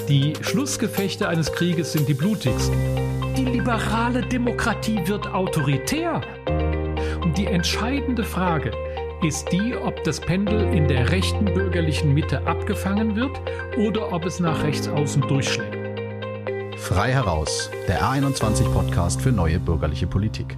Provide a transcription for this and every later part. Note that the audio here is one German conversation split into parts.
Die Schlussgefechte eines Krieges sind die blutigsten. Die liberale Demokratie wird autoritär. Und die entscheidende Frage ist die, ob das Pendel in der rechten bürgerlichen Mitte abgefangen wird oder ob es nach rechts außen durchschlägt. Frei heraus, der R21-Podcast für neue bürgerliche Politik.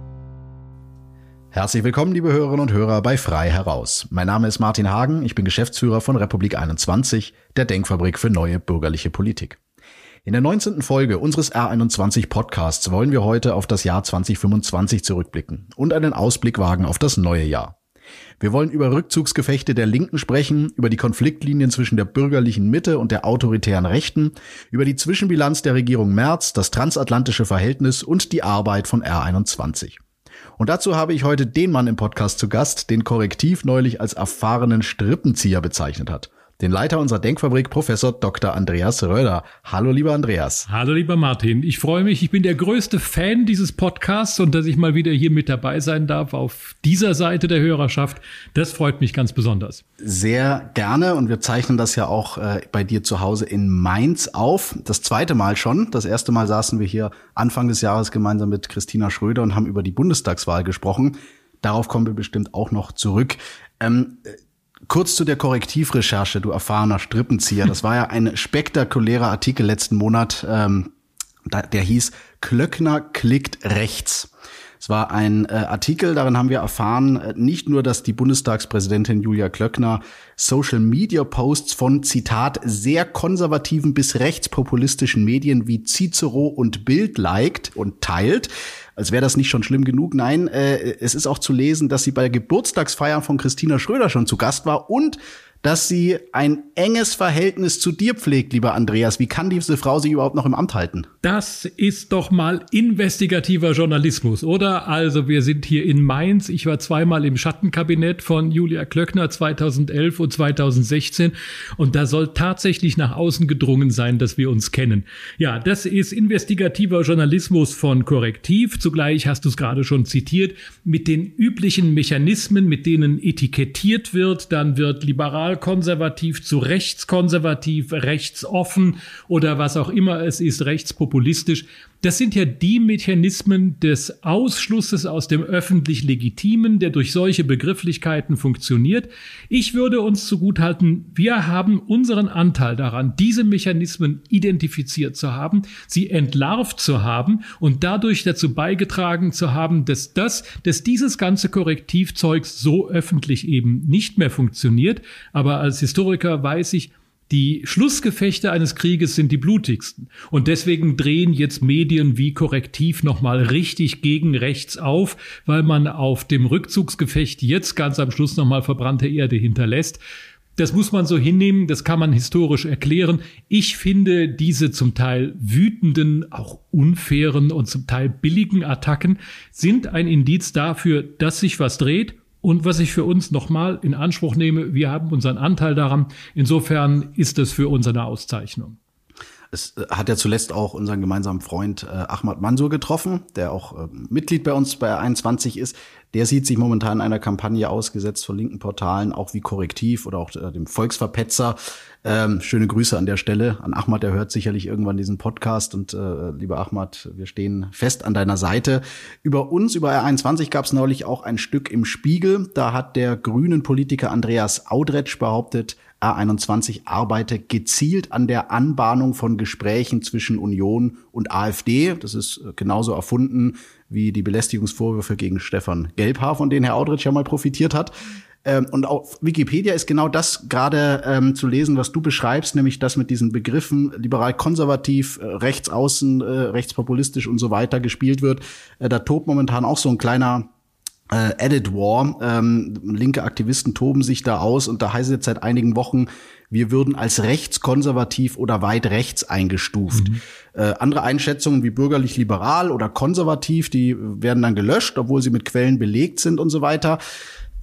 Herzlich willkommen, liebe Hörerinnen und Hörer, bei Frei heraus. Mein Name ist Martin Hagen, ich bin Geschäftsführer von Republik 21, der Denkfabrik für neue bürgerliche Politik. In der 19. Folge unseres R21-Podcasts wollen wir heute auf das Jahr 2025 zurückblicken und einen Ausblick wagen auf das neue Jahr. Wir wollen über Rückzugsgefechte der Linken sprechen, über die Konfliktlinien zwischen der bürgerlichen Mitte und der autoritären Rechten, über die Zwischenbilanz der Regierung Merz, das transatlantische Verhältnis und die Arbeit von R21. Und dazu habe ich heute den Mann im Podcast zu Gast, den Korrektiv neulich als erfahrenen Strippenzieher bezeichnet hat. Den Leiter unserer Denkfabrik, Professor Dr. Andreas Röder. Hallo, lieber Andreas. Hallo, lieber Martin. Ich freue mich. Ich bin der größte Fan dieses Podcasts und dass ich mal wieder hier mit dabei sein darf auf dieser Seite der Hörerschaft. Das freut mich ganz besonders. Sehr gerne. Und wir zeichnen das ja auch bei dir zu Hause in Mainz auf. Das zweite Mal schon. Das erste Mal saßen wir hier Anfang des Jahres gemeinsam mit Christina Schröder und haben über die Bundestagswahl gesprochen. Darauf kommen wir bestimmt auch noch zurück. Kurz zu der Korrektivrecherche, du erfahrener Strippenzieher. Das war ja ein spektakulärer Artikel letzten Monat, der hieß Klöckner klickt rechts. Es war ein Artikel, darin haben wir erfahren, nicht nur, dass die Bundestagspräsidentin Julia Klöckner Social-Media-Posts von, Zitat, sehr konservativen bis rechtspopulistischen Medien wie Cicero und Bild liked und teilt, als wäre das nicht schon schlimm genug. Nein, es ist auch zu lesen, dass sie bei der Geburtstagsfeier von Christina Schröder schon zu Gast war und dass sie ein enges Verhältnis zu dir pflegt, lieber Andreas. Wie kann diese Frau sich überhaupt noch im Amt halten? Das ist doch mal investigativer Journalismus, oder? Also wir sind hier in Mainz. Ich war zweimal im Schattenkabinett von Julia Klöckner 2011 und 2016. Und da soll tatsächlich nach außen gedrungen sein, dass wir uns kennen. Ja, das ist investigativer Journalismus von Korrektiv. Zugleich hast du es gerade schon zitiert, mit den üblichen Mechanismen, mit denen etikettiert wird. Dann wird liberal-konservativ zu rechtskonservativ, rechtsoffen oder was auch immer es ist, rechtspopulistisch. Das sind ja die Mechanismen des Ausschlusses aus dem öffentlich Legitimen, der durch solche Begrifflichkeiten funktioniert. Ich würde uns zugutehalten, wir haben unseren Anteil daran, diese Mechanismen identifiziert zu haben, sie entlarvt zu haben und dadurch dazu beigetragen zu haben, dass dieses ganze Korrektivzeugs so öffentlich eben nicht mehr funktioniert. Aber als Historiker weiß ich, die Schlussgefechte eines Krieges sind die blutigsten. Und deswegen drehen jetzt Medien wie Korrektiv nochmal richtig gegen rechts auf, weil man auf dem Rückzugsgefecht jetzt ganz am Schluss nochmal verbrannte Erde hinterlässt. Das muss man so hinnehmen, das kann man historisch erklären. Ich finde diese zum Teil wütenden, auch unfairen und zum Teil billigen Attacken sind ein Indiz dafür, dass sich was dreht. Und was ich für uns nochmal in Anspruch nehme, wir haben unseren Anteil daran. Insofern ist das für uns eine Auszeichnung. Es hat ja zuletzt auch unseren gemeinsamen Freund Ahmad Mansour getroffen, der auch Mitglied bei uns bei R21 ist. Der sieht sich momentan einer Kampagne ausgesetzt von linken Portalen, auch wie Korrektiv oder auch dem Volksverpetzer. Schöne Grüße an der Stelle an Ahmad, der hört sicherlich irgendwann diesen Podcast. Und lieber Ahmad, wir stehen fest an deiner Seite. Über uns, über R21 gab es neulich auch ein Stück im Spiegel. Da hat der grünen Politiker Andreas Audretsch behauptet, R21 arbeite gezielt an der Anbahnung von Gesprächen zwischen Union und AfD. Das ist genauso erfunden wie die Belästigungsvorwürfe gegen Stefan Gelbhaar, von denen Herr Audretsch ja mal profitiert hat. Und auf Wikipedia ist genau das gerade zu lesen, was du beschreibst, nämlich das mit diesen Begriffen liberal-konservativ, rechtsaußen, rechtspopulistisch und so weiter gespielt wird. Da tobt momentan auch so ein kleiner Edit War. Linke Aktivisten toben sich da aus und da heißt es jetzt seit einigen Wochen, wir würden als rechtskonservativ oder weit rechts eingestuft. Andere Einschätzungen wie bürgerlich-liberal oder konservativ, die werden dann gelöscht, obwohl sie mit Quellen belegt sind und so weiter.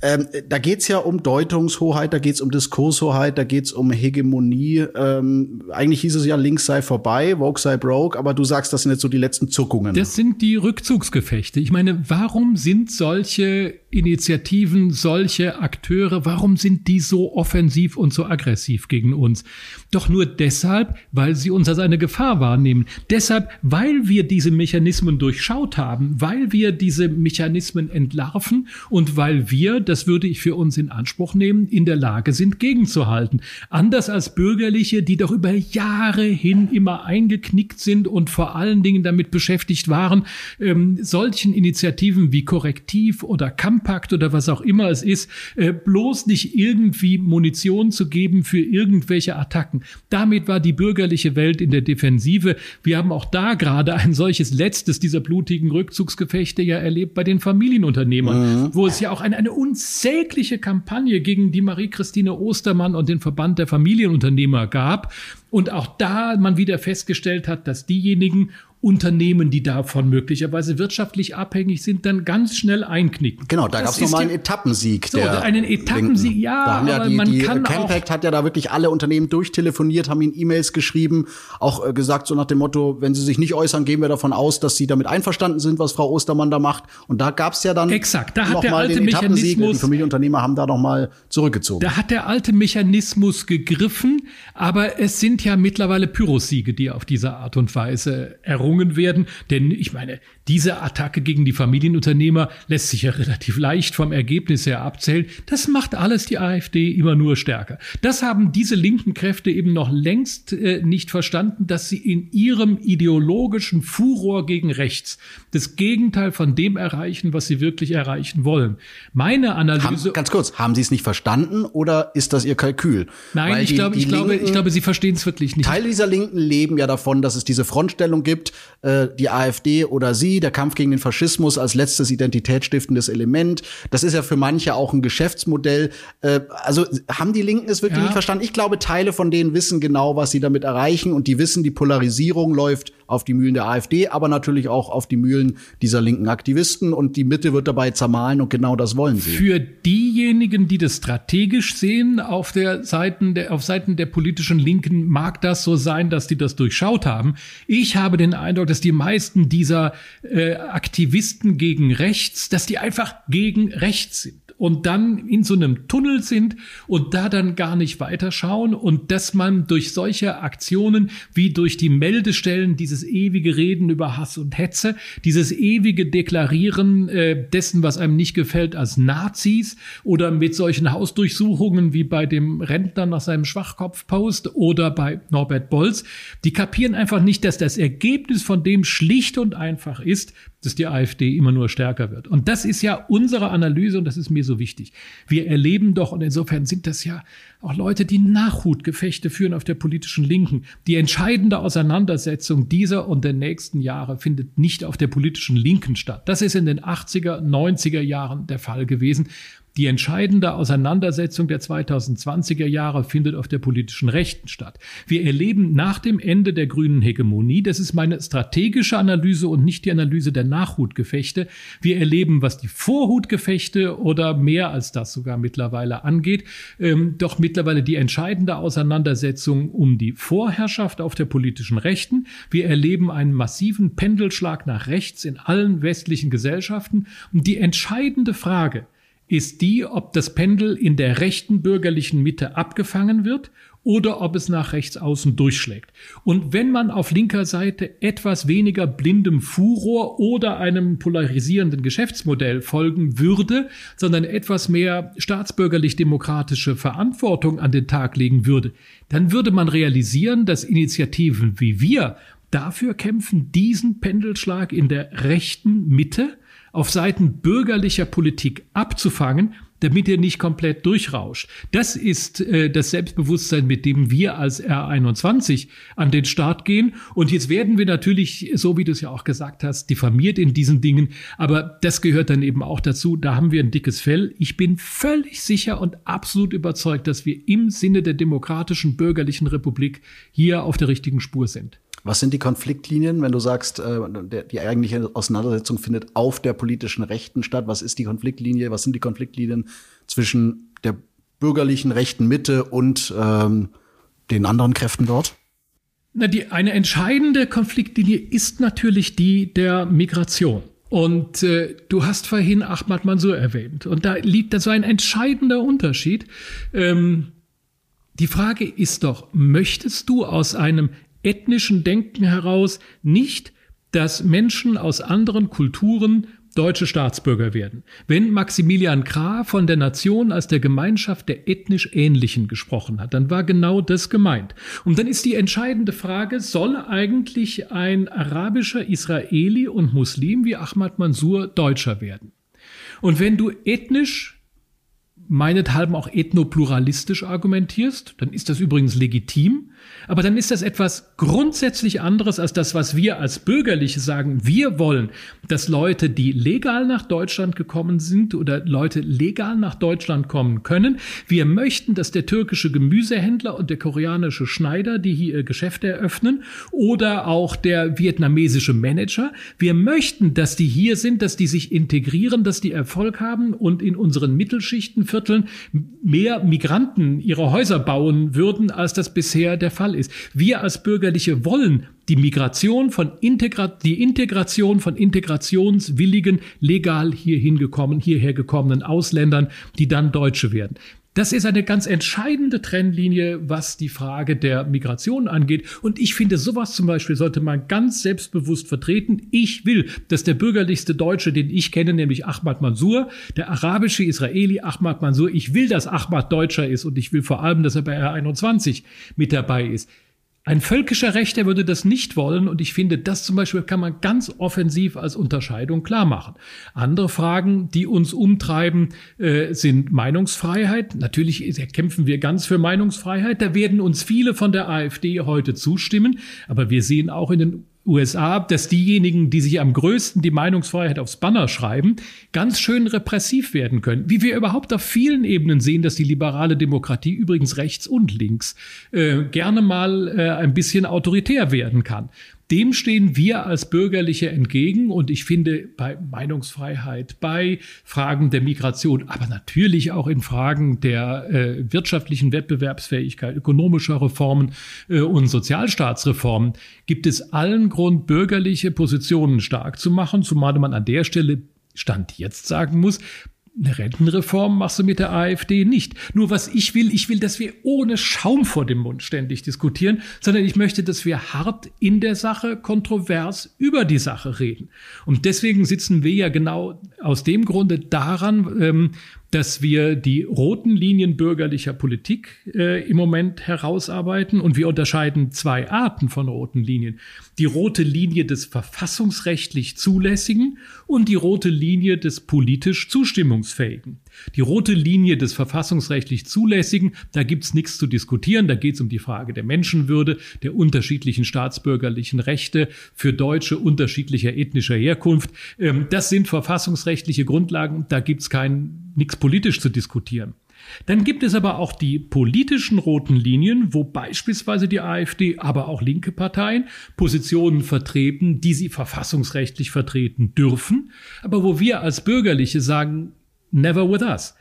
Da geht's ja um Deutungshoheit, da geht's um Diskurshoheit, da geht's um Hegemonie. Eigentlich hieß es ja, links sei vorbei, woke sei broke, aber du sagst, das sind jetzt so die letzten Zuckungen. Das sind die Rückzugsgefechte. Ich meine, warum sind solche Initiativen, solche Akteure, warum sind die so offensiv und so aggressiv gegen uns? Doch nur deshalb, weil sie uns als eine Gefahr wahrnehmen. Deshalb, weil wir diese Mechanismen durchschaut haben, weil wir diese Mechanismen entlarven und weil wir, das würde ich für uns in Anspruch nehmen, in der Lage sind, gegenzuhalten. Anders als Bürgerliche, die doch über Jahre hin immer eingeknickt sind und vor allen Dingen damit beschäftigt waren, solchen Initiativen wie Korrektiv oder Kampakt oder was auch immer es ist, bloß nicht irgendwie Munition zu geben für irgendwelche Attacken. Damit war die bürgerliche Welt in der Defensive. Wir haben auch da gerade ein solches letztes dieser blutigen Rückzugsgefechte ja erlebt bei den Familienunternehmern, wo es ja auch eine unsägliche Kampagne gegen die Marie-Christine Ostermann und den Verband der Familienunternehmer gab. Und auch da man wieder festgestellt hat, dass diejenigen Unternehmen, die davon möglicherweise wirtschaftlich abhängig sind, dann ganz schnell einknicken. Genau, da gab es nochmal einen Etappensieg. So, einen Etappensieg, ja, aber man kann auch. Campact hat ja da wirklich alle Unternehmen durchtelefoniert, haben ihnen E-Mails geschrieben, auch gesagt so nach dem Motto, wenn sie sich nicht äußern, gehen wir davon aus, dass sie damit einverstanden sind, was Frau Ostermann da macht. Und da gab es ja dann exakt, da hat der alte Mechanismus, die Familienunternehmer haben da nochmal zurückgezogen. Da hat der alte Mechanismus gegriffen, aber es sind ja mittlerweile Pyrrhussiege, die auf diese Art und Weise errungen werden. Denn ich meine, diese Attacke gegen die Familienunternehmer lässt sich ja relativ leicht vom Ergebnis her abzählen. Das macht alles die AfD immer nur stärker. Das haben diese linken Kräfte eben noch längst nicht verstanden, dass sie in ihrem ideologischen Furor gegen rechts das Gegenteil von dem erreichen, was sie wirklich erreichen wollen. Meine Analyse... Ganz kurz, haben Sie es nicht verstanden oder ist das Ihr Kalkül? Nein, ich glaube, Sie verstehen es wirklich nicht. Teile dieser Linken leben ja davon, dass es diese Frontstellung gibt, die AfD oder Sie, der Kampf gegen den Faschismus als letztes identitätsstiftendes Element. Das ist ja für manche auch ein Geschäftsmodell. Also haben die Linken es wirklich nicht verstanden? Ich glaube, Teile von denen wissen genau, was sie damit erreichen und die wissen, die Polarisierung läuft auf die Mühlen der AfD, aber natürlich auch auf die Mühlen dieser linken Aktivisten und die Mitte wird dabei zermahlen und genau das wollen sie. Für diejenigen, die das strategisch sehen, auf Seiten der politischen Linken mag das so sein, dass die das durchschaut haben. Ich habe den Eindruck, dass die meisten dieser Aktivisten gegen rechts, dass die einfach gegen rechts sind und dann in so einem Tunnel sind und da dann gar nicht weiterschauen und dass man durch solche Aktionen wie durch die Meldestellen dieses ewige Reden über Hass und Hetze, dieses ewige Deklarieren dessen, was einem nicht gefällt, als Nazis oder mit solchen Hausdurchsuchungen wie bei dem Rentner nach seinem Schwachkopf-Post oder bei Norbert Bolz, die kapieren einfach nicht, dass das Ergebnis von dem schlicht und einfach ist, dass die AfD immer nur stärker wird. Und das ist ja unsere Analyse und das ist mir so wichtig. Wir erleben doch, und insofern sind das ja auch Leute, die Nachhutgefechte führen auf der politischen Linken. Die entscheidende Auseinandersetzung dieser und der nächsten Jahre findet nicht auf der politischen Linken statt. Das ist in den 80er, 90er Jahren der Fall gewesen. Die entscheidende Auseinandersetzung der 2020er Jahre findet auf der politischen Rechten statt. Wir erleben nach dem Ende der grünen Hegemonie, das ist meine strategische Analyse und nicht die Analyse der Nachhutgefechte, wir erleben, was die Vorhutgefechte oder mehr als das sogar mittlerweile angeht, doch mittlerweile die entscheidende Auseinandersetzung um die Vorherrschaft auf der politischen Rechten. Wir erleben einen massiven Pendelschlag nach rechts in allen westlichen Gesellschaften. Und die entscheidende Frage ist die, ob das Pendel in der rechten bürgerlichen Mitte abgefangen wird oder ob es nach rechts außen durchschlägt. Und wenn man auf linker Seite etwas weniger blindem Furor oder einem polarisierenden Geschäftsmodell folgen würde, sondern etwas mehr staatsbürgerlich-demokratische Verantwortung an den Tag legen würde, dann würde man realisieren, dass Initiativen wie wir dafür kämpfen, diesen Pendelschlag in der rechten Mitte auf Seiten bürgerlicher Politik abzufangen, damit er nicht komplett durchrauscht. Das ist das Selbstbewusstsein, mit dem wir als R21 an den Start gehen. Und jetzt werden wir natürlich, so wie du es ja auch gesagt hast, diffamiert in diesen Dingen. Aber das gehört dann eben auch dazu. Da haben wir ein dickes Fell. Ich bin völlig sicher und absolut überzeugt, dass wir im Sinne der demokratischen bürgerlichen Republik hier auf der richtigen Spur sind. Was sind die Konfliktlinien, wenn du sagst, die eigentliche Auseinandersetzung findet auf der politischen Rechten statt? Was ist die Konfliktlinie? Was sind die Konfliktlinien zwischen der bürgerlichen rechten Mitte und den anderen Kräften dort? Eine entscheidende Konfliktlinie ist natürlich die der Migration. Und du hast vorhin Ahmad Mansour erwähnt. Und da liegt da so ein entscheidender Unterschied. Die Frage ist doch, möchtest du aus einem ethnischen Denken heraus nicht, dass Menschen aus anderen Kulturen deutsche Staatsbürger werden? Wenn Maximilian Krah von der Nation als der Gemeinschaft der ethnisch Ähnlichen gesprochen hat, dann war genau das gemeint. Und dann ist die entscheidende Frage, soll eigentlich ein arabischer Israeli und Muslim wie Ahmad Mansour Deutscher werden? Und wenn du ethnisch, meinethalben auch ethnopluralistisch argumentierst, dann ist das übrigens legitim, aber dann ist das etwas grundsätzlich anderes als das, was wir als Bürgerliche sagen. Wir wollen, dass Leute, die legal nach Deutschland gekommen sind oder Leute legal nach Deutschland kommen können, wir möchten, dass der türkische Gemüsehändler und der koreanische Schneider, die hier ihr Geschäft eröffnen, oder auch der vietnamesische Manager, wir möchten, dass die hier sind, dass die sich integrieren, dass die Erfolg haben und in unseren Mittelschichtenvierteln mehr Migranten ihre Häuser bauen würden, als das bisher der Fall ist. Wir als Bürgerliche wollen die Integration von integrationswilligen, legal hierher gekommenen Ausländern, die dann Deutsche werden. Das ist eine ganz entscheidende Trennlinie, was die Frage der Migration angeht. Und ich finde, sowas zum Beispiel sollte man ganz selbstbewusst vertreten. Ich will, dass der bürgerlichste Deutsche, den ich kenne, nämlich Ahmad Mansour, der arabische Israeli Ahmad Mansour, ich will, dass Ahmad Deutscher ist und ich will vor allem, dass er bei R21 mit dabei ist. Ein völkischer Rechter würde das nicht wollen und ich finde, das zum Beispiel kann man ganz offensiv als Unterscheidung klar machen. Andere Fragen, die uns umtreiben, sind Meinungsfreiheit. Natürlich kämpfen wir ganz für Meinungsfreiheit. Da werden uns viele von der AfD heute zustimmen, aber wir sehen auch in den USA, dass diejenigen, die sich am größten die Meinungsfreiheit aufs Banner schreiben, ganz schön repressiv werden können. Wie wir überhaupt auf vielen Ebenen sehen, dass die liberale Demokratie übrigens rechts und links gerne mal ein bisschen autoritär werden kann. Dem stehen wir als Bürgerliche entgegen und ich finde bei Meinungsfreiheit, bei Fragen der Migration, aber natürlich auch in Fragen der wirtschaftlichen Wettbewerbsfähigkeit, ökonomischer Reformen und Sozialstaatsreformen gibt es allen Grund, bürgerliche Positionen stark zu machen, zumal man an der Stelle Stand jetzt sagen muss, eine Rentenreform machst du mit der AfD nicht. Nur was ich will, dass wir ohne Schaum vor dem Mund ständig diskutieren, sondern ich möchte, dass wir hart in der Sache, kontrovers über die Sache reden. Und deswegen sitzen wir ja genau aus dem Grunde daran, dass wir die roten Linien bürgerlicher Politik im Moment herausarbeiten. Und wir unterscheiden zwei Arten von roten Linien. Die rote Linie des verfassungsrechtlich Zulässigen und die rote Linie des politisch Zustimmungsfähigen. Die rote Linie des verfassungsrechtlich Zulässigen, da gibt's nichts zu diskutieren. Da geht's um die Frage der Menschenwürde, der unterschiedlichen staatsbürgerlichen Rechte für Deutsche unterschiedlicher ethnischer Herkunft. Das sind verfassungsrechtliche Grundlagen. Da gibt's nichts politisch zu diskutieren. Dann gibt es aber auch die politischen roten Linien, wo beispielsweise die AfD, aber auch linke Parteien Positionen vertreten, die sie verfassungsrechtlich vertreten dürfen, aber wo wir als Bürgerliche sagen, never with us.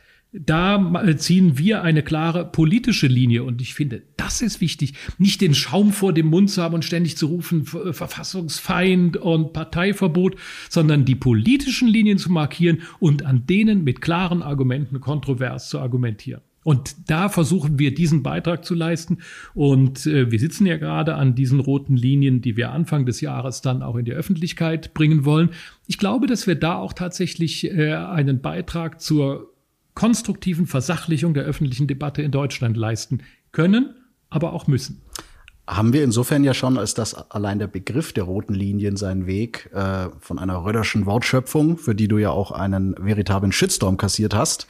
Da ziehen wir eine klare politische Linie und ich finde, das ist wichtig, nicht den Schaum vor dem Mund zu haben und ständig zu rufen, Verfassungsfeind und Parteiverbot, sondern die politischen Linien zu markieren und an denen mit klaren Argumenten kontrovers zu argumentieren. Und da versuchen wir, diesen Beitrag zu leisten. Und wir sitzen ja gerade an diesen roten Linien, die wir Anfang des Jahres dann auch in die Öffentlichkeit bringen wollen. Ich glaube, dass wir da auch tatsächlich einen Beitrag zur konstruktiven Versachlichung der öffentlichen Debatte in Deutschland leisten können, aber auch müssen. Haben wir insofern ja schon, als dass allein der Begriff der roten Linien seinen Weg von einer Röderschen Wortschöpfung, für die du ja auch einen veritablen Shitstorm kassiert hast,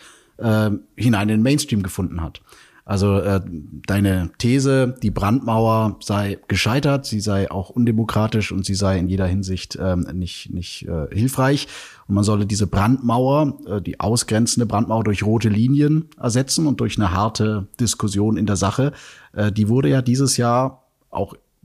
hinein in den Mainstream gefunden hat. Also deine These, die Brandmauer sei gescheitert, sie sei auch undemokratisch und sie sei in jeder Hinsicht nicht hilfreich. Und man solle diese Brandmauer, die ausgrenzende Brandmauer, durch rote Linien ersetzen und durch eine harte Diskussion in der Sache. Die wurde ja dieses Jahr auch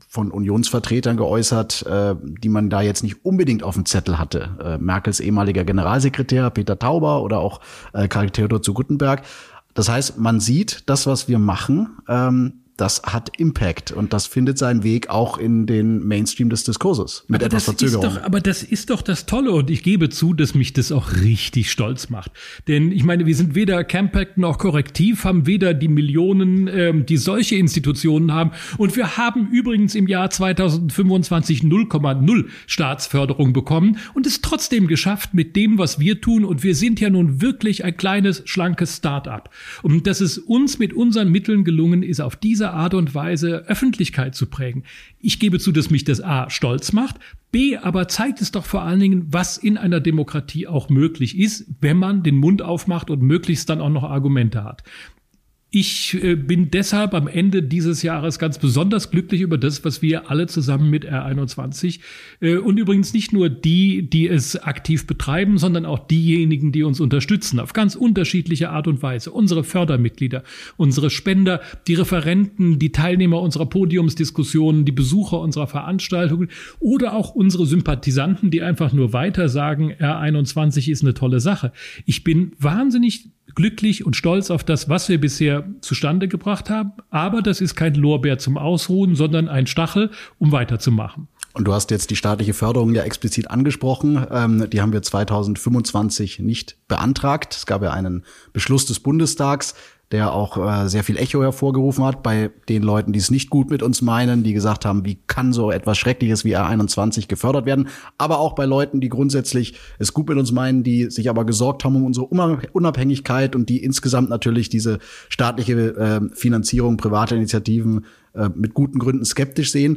von Unionsvertretern geäußert, die man da jetzt nicht unbedingt auf dem Zettel hatte. Merkels ehemaliger Generalsekretär Peter Tauber oder auch Karl Theodor zu Guttenberg. Das heißt, man sieht, das, was wir machen, das hat Impact und das findet seinen Weg auch in den Mainstream des Diskurses mit etwas Verzögerung. Aber das ist doch das Tolle und ich gebe zu, dass mich das auch richtig stolz macht. Denn ich meine, wir sind weder Campact noch Korrektiv, haben weder die Millionen, die solche Institutionen haben und wir haben übrigens im Jahr 2025 0,0 Staatsförderung bekommen und es trotzdem geschafft mit dem, was wir tun und wir sind ja nun wirklich ein kleines, schlankes Start-up. Und dass es uns mit unseren Mitteln gelungen ist, auf diese Art und Weise Öffentlichkeit zu prägen. Ich gebe zu, dass mich das A stolz macht, B aber zeigt es doch vor allen Dingen, was in einer Demokratie auch möglich ist, wenn man den Mund aufmacht und möglichst dann auch noch Argumente hat. Ich bin deshalb am Ende dieses Jahres ganz besonders glücklich über das, was wir alle zusammen mit R21 und übrigens nicht nur die es aktiv betreiben, sondern auch diejenigen, die uns unterstützen, auf ganz unterschiedliche Art und Weise. Unsere Fördermitglieder, unsere Spender, die Referenten, die Teilnehmer unserer Podiumsdiskussionen, die Besucher unserer Veranstaltungen oder auch unsere Sympathisanten, die einfach nur weiter sagen, R21 ist eine tolle Sache. Ich bin wahnsinnig glücklich und stolz auf das, was wir bisher zustande gebracht haben. Aber das ist kein Lorbeer zum Ausruhen, sondern ein Stachel, um weiterzumachen. Und du hast jetzt die staatliche Förderung ja explizit angesprochen. Die haben wir 2025 nicht beantragt. Es gab ja einen Beschluss des Bundestags, der auch sehr viel Echo hervorgerufen hat bei den Leuten, die es nicht gut mit uns meinen, die gesagt haben, wie kann so etwas Schreckliches wie R21 gefördert werden, aber auch bei Leuten, die grundsätzlich es gut mit uns meinen, die sich aber gesorgt haben um unsere Unabhängigkeit und die insgesamt natürlich diese staatliche Finanzierung privater Initiativen mit guten Gründen skeptisch sehen.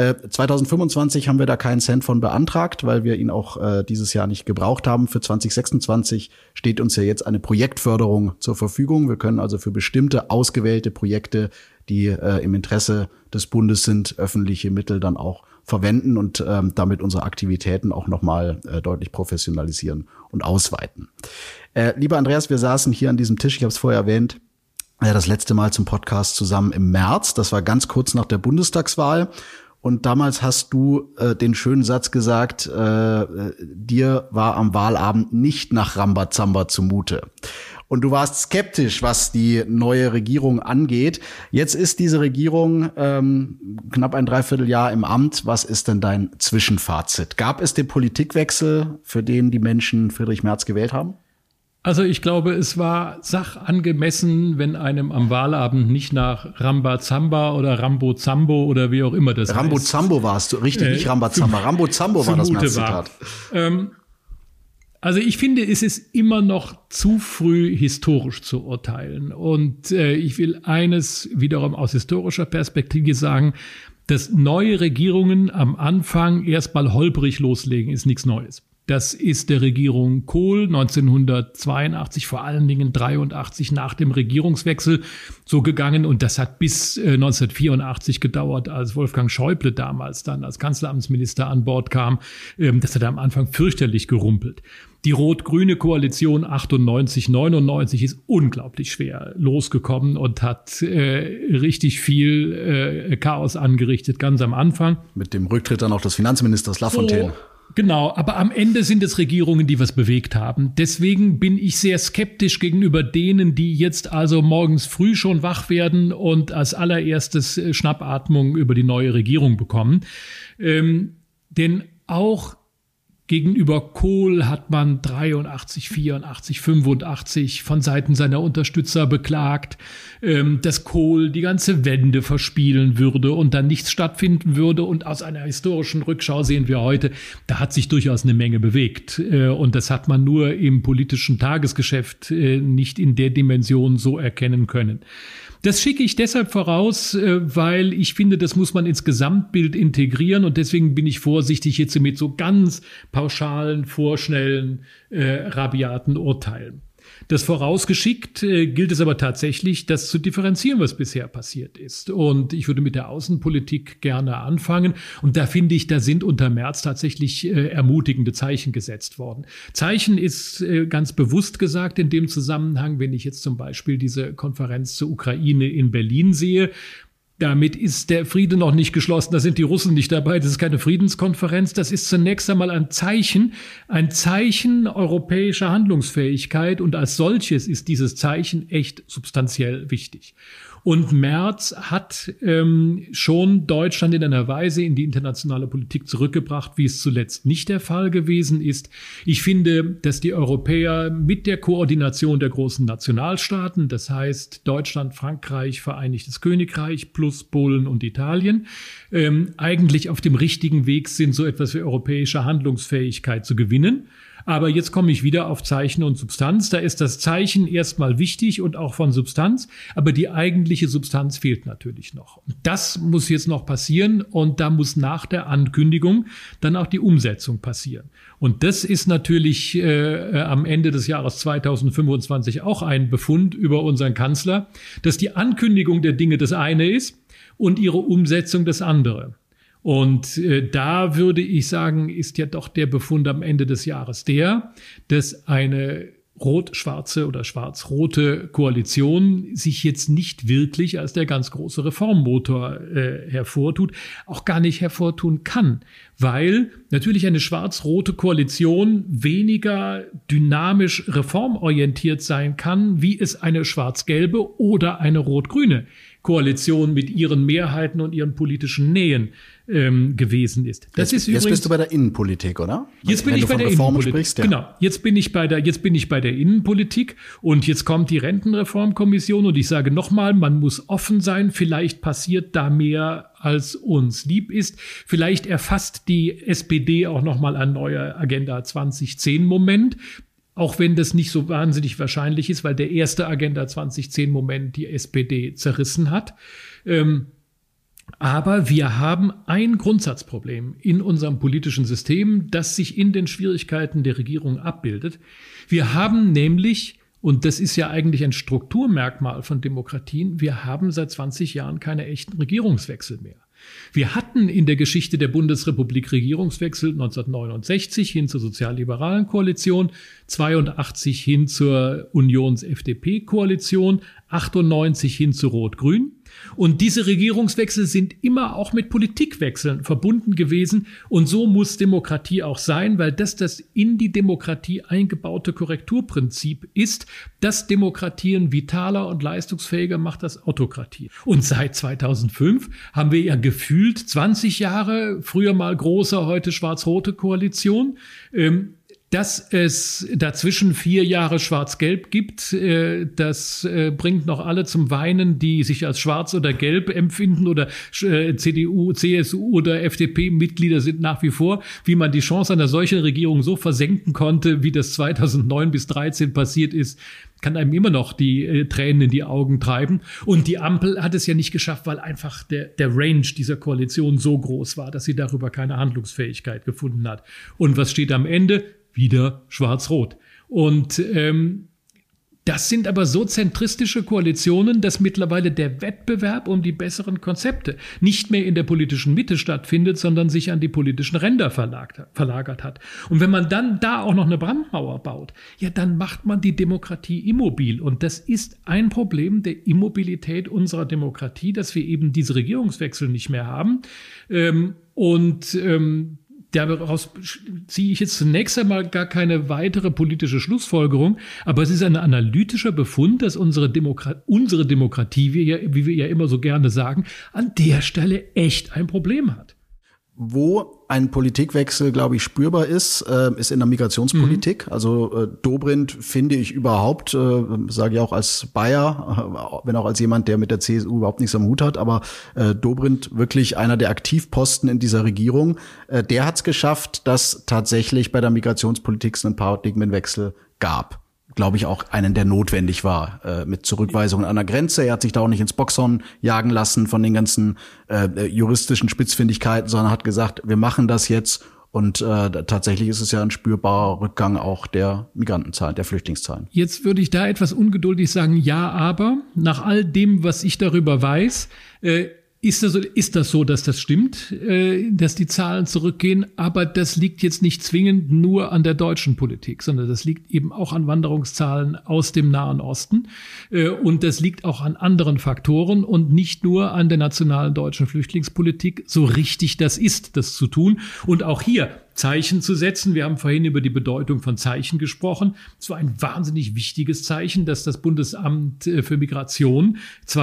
2025 haben wir da keinen Cent von beantragt, weil wir ihn auch dieses Jahr nicht gebraucht haben. Für 2026 steht uns ja jetzt eine Projektförderung zur Verfügung. Wir können also für bestimmte ausgewählte Projekte, die im Interesse des Bundes sind, öffentliche Mittel dann auch verwenden und damit unsere Aktivitäten auch nochmal deutlich professionalisieren und ausweiten. Lieber Andreas, wir saßen hier an diesem Tisch, ich habe es vorher erwähnt, das letzte Mal zum Podcast zusammen im März. Das war ganz kurz nach der Bundestagswahl. Und damals hast du den schönen Satz gesagt, dir war am Wahlabend nicht nach Rambazamba zumute. Und du warst skeptisch, was die neue Regierung angeht. Jetzt ist diese Regierung knapp ein Dreivierteljahr im Amt. Was ist denn dein Zwischenfazit? Gab es den Politikwechsel, für den die Menschen Friedrich Merz gewählt haben? Also ich glaube, es war sachangemessen, wenn einem am Wahlabend nicht nach Rambazamba oder Rambozambo oder wie auch immer das heißt. Rambozambo warst du, richtig, nicht Rambazamba. Rambozambo war das Merz-Zitat. Also ich finde, es ist immer noch zu früh historisch zu urteilen. Und ich will eines wiederum aus historischer Perspektive sagen, dass neue Regierungen am Anfang erstmal holprig loslegen, ist nichts Neues. Das ist der Regierung Kohl 1982, vor allen Dingen 83 nach dem Regierungswechsel so gegangen. Und das hat bis 1984 gedauert, als Wolfgang Schäuble damals dann als Kanzleramtsminister an Bord kam. Das hat am Anfang fürchterlich gerumpelt. Die rot-grüne Koalition 98, 99 ist unglaublich schwer losgekommen und hat richtig viel Chaos angerichtet, ganz am Anfang. Mit dem Rücktritt dann auch des Finanzministers Lafontaine. So, genau, aber am Ende sind es Regierungen, die was bewegt haben. Deswegen bin ich sehr skeptisch gegenüber denen, die jetzt also morgens früh schon wach werden und als allererstes Schnappatmung über die neue Regierung bekommen. Denn auch gegenüber Kohl hat man 83, 84, 85 von Seiten seiner Unterstützer beklagt, dass Kohl die ganze Wende verspielen würde und dann nichts stattfinden würde. Und aus einer historischen Rückschau sehen wir heute, da hat sich durchaus eine Menge bewegt. Und das hat man nur im politischen Tagesgeschäft nicht in der Dimension so erkennen können. Das schicke ich deshalb voraus, weil ich finde, das muss man ins Gesamtbild integrieren und deswegen bin ich vorsichtig jetzt mit so ganz pauschalen, vorschnellen, rabiaten Urteilen. Das vorausgeschickt gilt es aber tatsächlich, das zu differenzieren, was bisher passiert ist. Und ich würde mit der Außenpolitik gerne anfangen. Und da finde ich, da sind unter Merz tatsächlich ermutigende Zeichen gesetzt worden. Zeichen ist ganz bewusst gesagt in dem Zusammenhang, wenn ich jetzt zum Beispiel diese Konferenz zur Ukraine in Berlin sehe. Damit ist der Friede noch nicht geschlossen, da sind die Russen nicht dabei, das ist keine Friedenskonferenz, das ist zunächst einmal ein Zeichen europäischer Handlungsfähigkeit und als solches ist dieses Zeichen echt substanziell wichtig. Und Merz hat schon Deutschland in einer Weise in die internationale Politik zurückgebracht, wie es zuletzt nicht der Fall gewesen ist. Ich finde, dass die Europäer mit der Koordination der großen Nationalstaaten, das heißt Deutschland, Frankreich, Vereinigtes Königreich plus Polen und Italien, eigentlich auf dem richtigen Weg sind, so etwas wie europäische Handlungsfähigkeit zu gewinnen. Aber jetzt komme ich wieder auf Zeichen und Substanz. Da ist das Zeichen erstmal wichtig und auch von Substanz, aber die eigentliche Substanz fehlt natürlich noch. Und das muss jetzt noch passieren und da muss nach der Ankündigung dann auch die Umsetzung passieren. Und das ist natürlich am Ende des Jahres 2025 auch ein Befund über unseren Kanzler, dass die Ankündigung der Dinge das eine ist und ihre Umsetzung das andere. Und da würde ich sagen, ist ja doch der Befund am Ende des Jahres dass eine rot-schwarze oder schwarz-rote Koalition sich jetzt nicht wirklich als der ganz große Reformmotor hervortut, auch gar nicht hervortun kann, weil natürlich eine schwarz-rote Koalition weniger dynamisch reformorientiert sein kann, wie es eine schwarz-gelbe oder eine rot-grüne Koalition mit ihren Mehrheiten und ihren politischen Nähen gewesen ist. Das ist übrigens, jetzt bist du bei der Innenpolitik, oder? Jetzt bin ich bei der Innenpolitik. Sprichst, ja. Genau. Jetzt bin ich bei der Innenpolitik und jetzt kommt die Rentenreformkommission und ich sage nochmal, man muss offen sein. Vielleicht passiert da mehr, als uns lieb ist. Vielleicht erfasst die SPD auch nochmal ein neuer Agenda 2010 Moment. Auch wenn das nicht so wahnsinnig wahrscheinlich ist, weil der erste Agenda 2010 Moment die SPD zerrissen hat. Aber wir haben ein Grundsatzproblem in unserem politischen System, das sich in den Schwierigkeiten der Regierung abbildet. Wir haben nämlich, und das ist ja eigentlich ein Strukturmerkmal von Demokratien, wir haben seit 20 Jahren keine echten Regierungswechsel mehr. Wir hatten in der Geschichte der Bundesrepublik Regierungswechsel 1969 hin zur sozialliberalen Koalition, 82 hin zur Unions-FDP-Koalition, 98 hin zu Rot-Grün. Und diese Regierungswechsel sind immer auch mit Politikwechseln verbunden gewesen. Und so muss Demokratie auch sein, weil das in die Demokratie eingebaute Korrekturprinzip ist, dass Demokratien vitaler und leistungsfähiger macht als Autokratie. Und seit 2005 haben wir ja gefühlt 20 Jahre, früher mal große, heute schwarz-rote Koalition, dass es dazwischen 4 Jahre Schwarz-Gelb gibt, das bringt noch alle zum Weinen, die sich als schwarz oder gelb empfinden oder CDU, CSU oder FDP-Mitglieder sind nach wie vor, wie man die Chance einer solchen Regierung so versenken konnte, wie das 2009 bis 2013 passiert ist, kann einem immer noch die Tränen in die Augen treiben. Und die Ampel hat es ja nicht geschafft, weil einfach der Range dieser Koalition so groß war, dass sie darüber keine Handlungsfähigkeit gefunden hat. Und was steht am Ende? Wieder schwarz-rot. Und das sind aber so zentristische Koalitionen, dass mittlerweile der Wettbewerb um die besseren Konzepte nicht mehr in der politischen Mitte stattfindet, sondern sich an die politischen Ränder verlagert hat. Und wenn man dann da auch noch eine Brandmauer baut, ja, dann macht man die Demokratie immobil. Und das ist ein Problem der Immobilität unserer Demokratie, dass wir eben diese Regierungswechsel nicht mehr haben. Daraus ziehe ich jetzt zunächst einmal gar keine weitere politische Schlussfolgerung, aber es ist ein analytischer Befund, dass unsere Demokratie, wie wir ja immer so gerne sagen, an der Stelle echt ein Problem hat. Wo ein Politikwechsel, glaube ich, spürbar ist in der Migrationspolitik. Also Dobrindt finde ich überhaupt, sage ich auch als Bayer, wenn auch als jemand, der mit der CSU überhaupt nichts am Hut hat, aber Dobrindt wirklich einer der Aktivposten in dieser Regierung. Der hat es geschafft, dass tatsächlich bei der Migrationspolitik es einen Paradigmenwechsel gab. Glaube ich auch einen, der notwendig war, mit Zurückweisungen an der Grenze. Er hat sich da auch nicht ins Boxhorn jagen lassen von den ganzen juristischen Spitzfindigkeiten, sondern hat gesagt, wir machen das jetzt. Und tatsächlich ist es ja ein spürbarer Rückgang auch der Migrantenzahlen, der Flüchtlingszahlen. Jetzt würde ich da etwas ungeduldig sagen, ja, aber nach all dem, was ich darüber weiß, Ist das so, dass das stimmt, dass die Zahlen zurückgehen? Aber das liegt jetzt nicht zwingend nur an der deutschen Politik, sondern das liegt eben auch an Wanderungszahlen aus dem Nahen Osten. Und das liegt auch an anderen Faktoren und nicht nur an der nationalen deutschen Flüchtlingspolitik. So richtig das ist, das zu tun. Und auch hier Zeichen zu setzen. Wir haben vorhin über die Bedeutung von Zeichen gesprochen. Es war ein wahnsinnig wichtiges Zeichen, dass das Bundesamt für Migration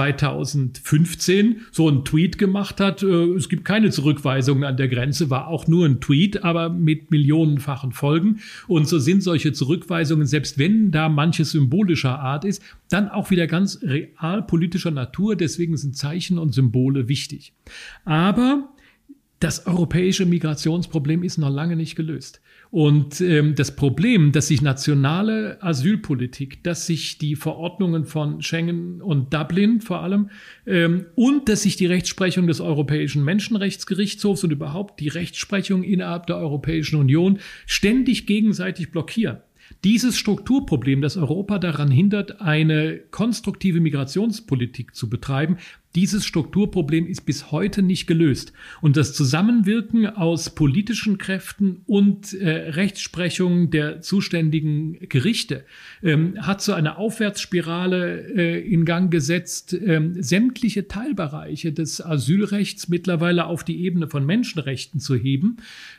2015 so einen Tweet gemacht hat. Es gibt keine Zurückweisungen an der Grenze, war auch nur ein Tweet, aber mit millionenfachen Folgen. Und so sind solche Zurückweisungen, selbst wenn da manches symbolischer Art ist, dann auch wieder ganz real politischer Natur. Deswegen sind Zeichen und Symbole wichtig. Aber das europäische Migrationsproblem ist noch lange nicht gelöst. Und das Problem, dass sich nationale Asylpolitik, dass sich die Verordnungen von Schengen und Dublin vor allem und dass sich die Rechtsprechung des Europäischen Menschenrechtsgerichtshofs und überhaupt die Rechtsprechung innerhalb der Europäischen Union ständig gegenseitig blockieren. Dieses Strukturproblem, das Europa daran hindert, eine konstruktive Migrationspolitik zu betreiben, dieses Strukturproblem ist bis heute nicht gelöst. Und das Zusammenwirken aus politischen Kräften und Rechtsprechung der zuständigen Gerichte hat so eine Aufwärtsspirale in Gang gesetzt, sämtliche Teilbereiche des Asylrechts mittlerweile auf die Ebene von Menschenrechten zu heben,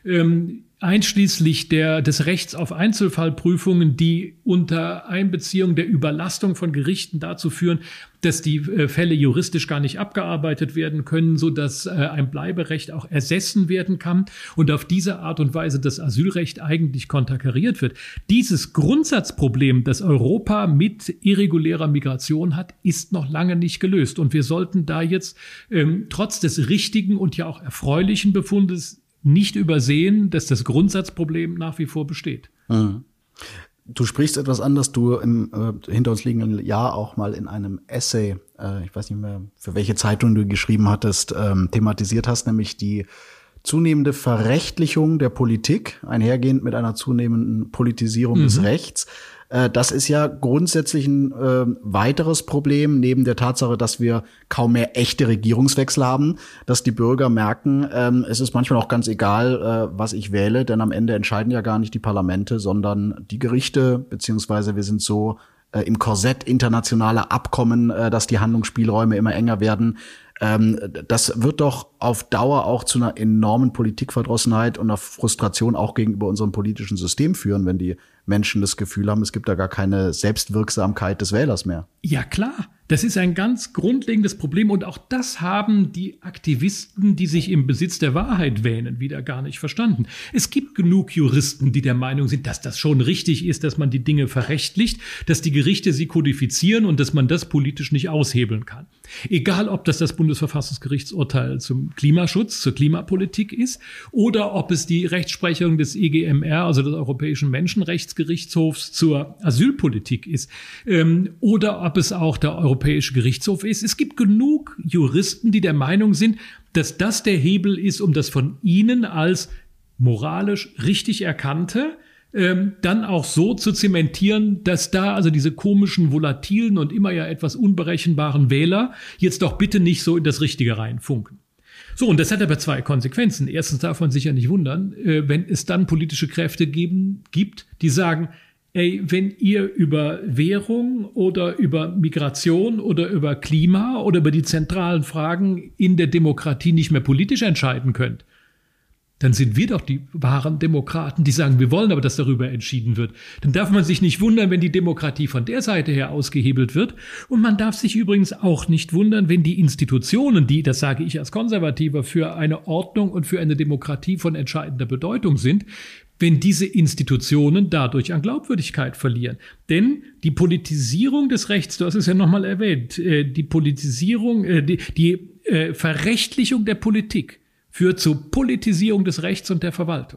einschließlich des Rechts auf Einzelfallprüfungen, die unter Einbeziehung der Überlastung von Gerichten dazu führen, dass die Fälle juristisch gar nicht abgearbeitet werden können, so dass ein Bleiberecht auch ersessen werden kann und auf diese Art und Weise das Asylrecht eigentlich konterkariert wird. Dieses Grundsatzproblem, das Europa mit irregulärer Migration hat, ist noch lange nicht gelöst. Und wir sollten da jetzt trotz des richtigen und ja auch erfreulichen Befundes nicht übersehen, dass das Grundsatzproblem nach wie vor besteht. Mhm. Du sprichst etwas an, das du im hinter uns liegenden Jahr auch mal in einem Essay, ich weiß nicht mehr, für welche Zeitung du geschrieben hattest, thematisiert hast, nämlich die zunehmende Verrechtlichung der Politik, einhergehend mit einer zunehmenden Politisierung des Rechts. Das ist ja grundsätzlich ein weiteres Problem, neben der Tatsache, dass wir kaum mehr echte Regierungswechsel haben, dass die Bürger merken, es ist manchmal auch ganz egal, was ich wähle, denn am Ende entscheiden ja gar nicht die Parlamente, sondern die Gerichte, beziehungsweise wir sind so im Korsett internationaler Abkommen, dass die Handlungsspielräume immer enger werden. Das wird doch auf Dauer auch zu einer enormen Politikverdrossenheit und einer Frustration auch gegenüber unserem politischen System führen, wenn die Menschen das Gefühl haben, es gibt da gar keine Selbstwirksamkeit des Wählers mehr. Ja, klar. Das ist ein ganz grundlegendes Problem und auch das haben die Aktivisten, die sich im Besitz der Wahrheit wähnen, wieder gar nicht verstanden. Es gibt genug Juristen, die der Meinung sind, dass das schon richtig ist, dass man die Dinge verrechtlicht, dass die Gerichte sie kodifizieren und dass man das politisch nicht aushebeln kann. Egal, ob das Bundesverfassungsgerichtsurteil zum Klimaschutz, zur Klimapolitik ist oder ob es die Rechtsprechung des EGMR, also des Europäischen Menschenrechtsgerichtshofs zur Asylpolitik ist oder ob es auch der Europäische Gerichtshof ist. Es gibt genug Juristen, die der Meinung sind, dass das der Hebel ist, um das von ihnen als moralisch richtig Erkannte dann auch so zu zementieren, dass da also diese komischen, volatilen und immer ja etwas unberechenbaren Wähler jetzt doch bitte nicht so in das Richtige reinfunken. So, und das hat aber zwei Konsequenzen. Erstens darf man sich ja nicht wundern, wenn es dann politische Kräfte gibt, die sagen, ey, wenn ihr über Währung oder über Migration oder über Klima oder über die zentralen Fragen in der Demokratie nicht mehr politisch entscheiden könnt, dann sind wir doch die wahren Demokraten, die sagen, wir wollen aber, dass darüber entschieden wird. Dann darf man sich nicht wundern, wenn die Demokratie von der Seite her ausgehebelt wird. Und man darf sich übrigens auch nicht wundern, wenn die Institutionen, die, das sage ich als Konservativer, für eine Ordnung und für eine Demokratie von entscheidender Bedeutung sind, wenn diese Institutionen dadurch an Glaubwürdigkeit verlieren. Denn die Politisierung des Rechts, du hast es ja nochmal erwähnt, die Politisierung, die Verrechtlichung der Politik führt zur Politisierung des Rechts und der Verwaltung.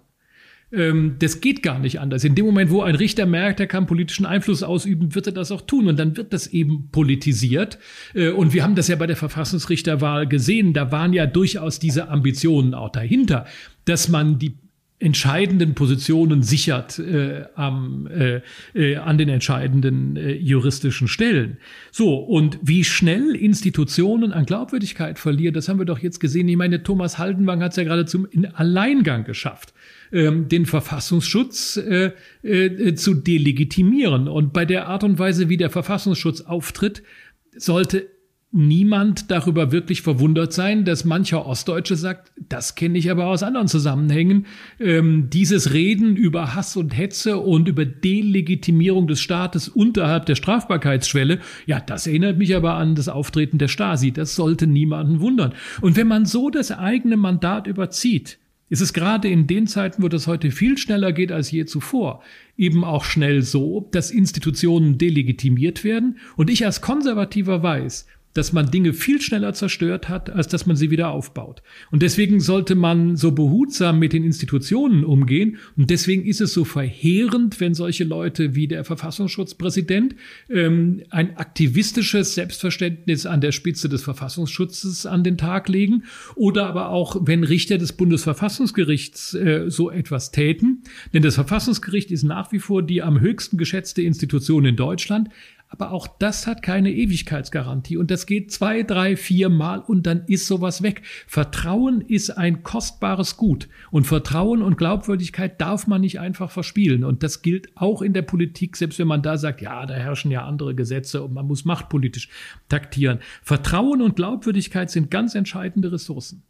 Das geht gar nicht anders. In dem Moment, wo ein Richter merkt, er kann politischen Einfluss ausüben, wird er das auch tun. Und dann wird das eben politisiert. Und wir haben das ja bei der Verfassungsrichterwahl gesehen. Da waren ja durchaus diese Ambitionen auch dahinter, dass man die entscheidenden Positionen sichert an den entscheidenden juristischen Stellen. So, und wie schnell Institutionen an Glaubwürdigkeit verlieren, das haben wir doch jetzt gesehen. Ich meine, Thomas Haldenwang hat es ja gerade in Alleingang geschafft, den Verfassungsschutz zu delegitimieren. Und bei der Art und Weise, wie der Verfassungsschutz auftritt, sollte niemand darüber wirklich verwundert sein, dass mancher Ostdeutsche sagt, das kenne ich aber aus anderen Zusammenhängen. Dieses Reden über Hass und Hetze und über Delegitimierung des Staates unterhalb der Strafbarkeitsschwelle, ja, das erinnert mich aber an das Auftreten der Stasi. Das sollte niemanden wundern. Und wenn man so das eigene Mandat überzieht, ist es gerade in den Zeiten, wo das heute viel schneller geht als je zuvor, eben auch schnell so, dass Institutionen delegitimiert werden. Und ich als Konservativer weiß, dass man Dinge viel schneller zerstört hat, als dass man sie wieder aufbaut. Und deswegen sollte man so behutsam mit den Institutionen umgehen. Und deswegen ist es so verheerend, wenn solche Leute wie der Verfassungsschutzpräsident ein aktivistisches Selbstverständnis an der Spitze des Verfassungsschutzes an den Tag legen. Oder aber auch, wenn Richter des Bundesverfassungsgerichts so etwas täten. Denn das Verfassungsgericht ist nach wie vor die am höchsten geschätzte Institution in Deutschland. Aber auch das hat keine Ewigkeitsgarantie. Und das geht 2, 3, 4 Mal und dann ist sowas weg. Vertrauen ist ein kostbares Gut. Und Vertrauen und Glaubwürdigkeit darf man nicht einfach verspielen. Und das gilt auch in der Politik, selbst wenn man da sagt, ja, da herrschen ja andere Gesetze und man muss machtpolitisch taktieren. Vertrauen und Glaubwürdigkeit sind ganz entscheidende Ressourcen.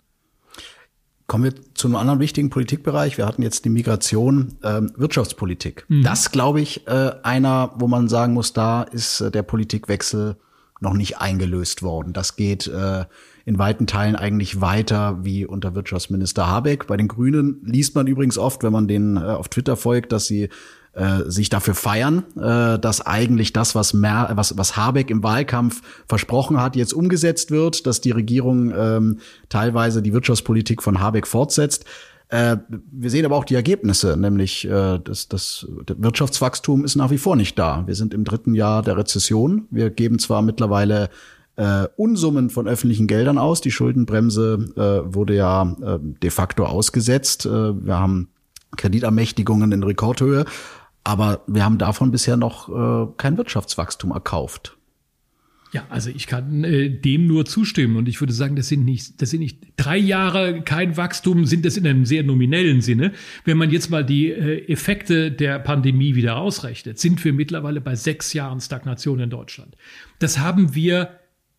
Kommen wir zu einem anderen wichtigen Politikbereich. Wir hatten jetzt die Migration, Wirtschaftspolitik. Das, glaube ich, einer, wo man sagen muss, da ist der Politikwechsel noch nicht eingelöst worden. Das geht in weiten Teilen eigentlich weiter wie unter Wirtschaftsminister Habeck. Bei den Grünen liest man übrigens oft, wenn man denen auf Twitter folgt, dass sie sich dafür feiern, dass eigentlich das, was Habeck im Wahlkampf versprochen hat, jetzt umgesetzt wird, dass die Regierung teilweise die Wirtschaftspolitik von Habeck fortsetzt. Wir sehen aber auch die Ergebnisse, nämlich das Wirtschaftswachstum ist nach wie vor nicht da. Wir sind im 3. Jahr der Rezession. Wir geben zwar mittlerweile Unsummen von öffentlichen Geldern aus. Die Schuldenbremse wurde ja de facto ausgesetzt. Wir haben Kreditermächtigungen in Rekordhöhe. Aber wir haben davon bisher noch kein Wirtschaftswachstum erkauft. Ja, also ich kann dem nur zustimmen und ich würde sagen, das sind nicht 3 Jahre kein Wachstum, sind das in einem sehr nominellen Sinne. Wenn man jetzt mal die Effekte der Pandemie wieder ausrechnet, sind wir mittlerweile bei 6 Jahren Stagnation in Deutschland. Das haben wir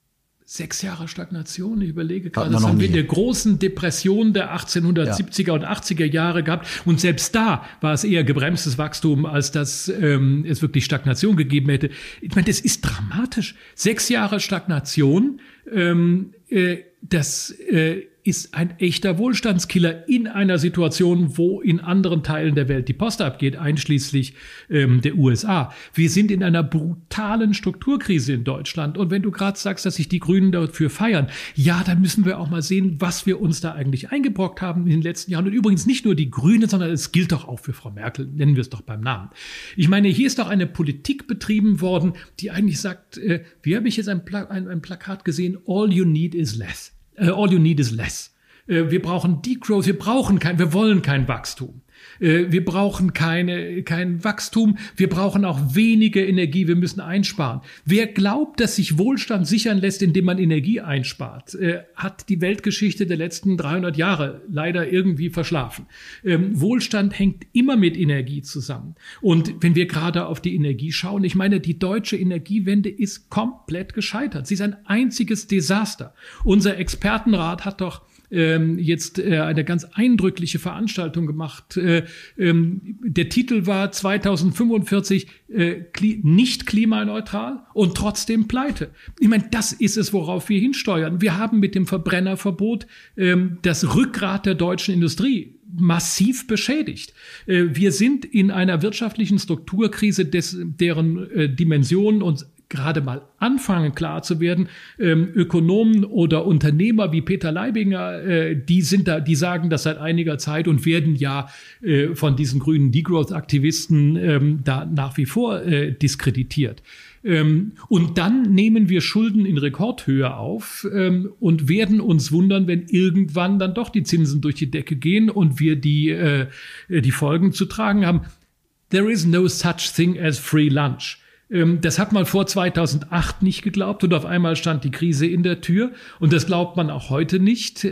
6 Jahre Stagnation, ich überlege gerade, das haben wir in der großen Depression der 1870er und 80er Jahre gehabt. Und selbst da war es eher gebremstes Wachstum, als dass es wirklich Stagnation gegeben hätte. Ich meine, das ist dramatisch. 6 Jahre Stagnation, das ist ein echter Wohlstandskiller in einer Situation, wo in anderen Teilen der Welt die Post abgeht, einschließlich der USA. Wir sind in einer brutalen Strukturkrise in Deutschland. Und wenn du gerade sagst, dass sich die Grünen dafür feiern, ja, dann müssen wir auch mal sehen, was wir uns da eigentlich eingebrockt haben in den letzten Jahren. Und übrigens nicht nur die Grünen, sondern es gilt doch auch für Frau Merkel, nennen wir es doch beim Namen. Ich meine, hier ist doch eine Politik betrieben worden, die eigentlich sagt, wie habe ich jetzt ein Plakat gesehen, all you need is less. All you need is less. Wir brauchen Degrowth, wir wollen kein Wachstum. Wir brauchen kein Wachstum, wir brauchen auch weniger Energie, wir müssen einsparen. Wer glaubt, dass sich Wohlstand sichern lässt, indem man Energie einspart, hat die Weltgeschichte der letzten 300 Jahre leider irgendwie verschlafen. Wohlstand hängt immer mit Energie zusammen. Und wenn wir gerade auf die Energie schauen, ich meine, die deutsche Energiewende ist komplett gescheitert. Sie ist ein einziges Desaster. Unser Expertenrat hat doch jetzt eine ganz eindrückliche Veranstaltung gemacht. Der Titel war 2045 nicht klimaneutral und trotzdem pleite. Ich meine, das ist es, worauf wir hinsteuern. Wir haben mit dem Verbrennerverbot das Rückgrat der deutschen Industrie massiv beschädigt. Wir sind in einer wirtschaftlichen Strukturkrise, deren Dimensionen uns gerade mal anfangen klar zu werden. Ökonomen oder Unternehmer wie Peter Leibinger, die sagen das seit einiger Zeit und werden ja von diesen grünen Degrowth-Aktivisten da nach wie vor diskreditiert. Und dann nehmen wir Schulden in Rekordhöhe auf und werden uns wundern, wenn irgendwann dann doch die Zinsen durch die Decke gehen und wir die Folgen zu tragen haben. There is no such thing as free lunch. Das hat man vor 2008 nicht geglaubt und auf einmal stand die Krise in der Tür und das glaubt man auch heute nicht.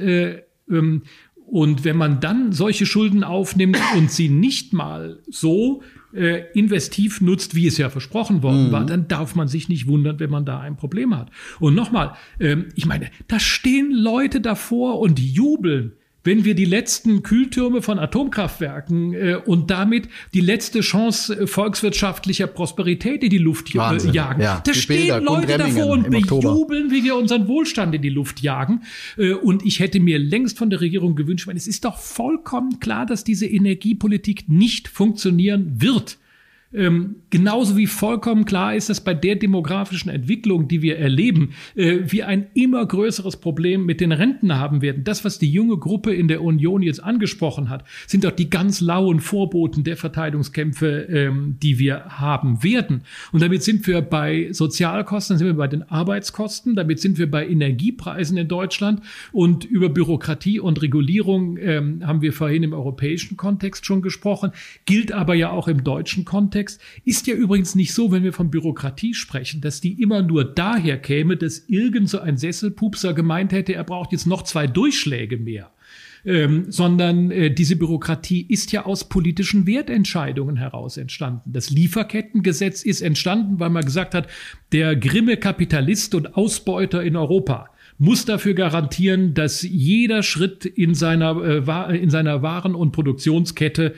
Und wenn man dann solche Schulden aufnimmt und sie nicht mal so investiv nutzt, wie es ja versprochen worden war, dann darf man sich nicht wundern, wenn man da ein Problem hat. Und nochmal, ich meine, da stehen Leute davor und jubeln, wenn wir die letzten Kühltürme von Atomkraftwerken und damit die letzte Chance volkswirtschaftlicher Prosperität in die Luft jagen. Ja, da stehen Leute davor und bejubeln, wie wir unseren Wohlstand in die Luft jagen. Und ich hätte mir längst von der Regierung gewünscht, es ist doch vollkommen klar, dass diese Energiepolitik nicht funktionieren wird. Genauso wie vollkommen klar ist, dass bei der demografischen Entwicklung, die wir erleben, wir ein immer größeres Problem mit den Renten haben werden. Das, was die junge Gruppe in der Union jetzt angesprochen hat, sind doch die ganz lauen Vorboten der Verteilungskämpfe, die wir haben werden. Und damit sind wir bei Sozialkosten, sind wir bei den Arbeitskosten, damit sind wir bei Energiepreisen in Deutschland und über Bürokratie und Regulierung haben wir vorhin im europäischen Kontext schon gesprochen, gilt aber ja auch im deutschen Kontext. Ist ja übrigens nicht so, wenn wir von Bürokratie sprechen, dass die immer nur daher käme, dass irgend so ein Sesselpupser gemeint hätte, er braucht jetzt noch 2 Durchschläge mehr. Sondern diese Bürokratie ist ja aus politischen Wertentscheidungen heraus entstanden. Das Lieferkettengesetz ist entstanden, weil man gesagt hat, der grimme Kapitalist und Ausbeuter in Europa muss dafür garantieren, dass jeder Schritt in seiner Waren- und Produktionskette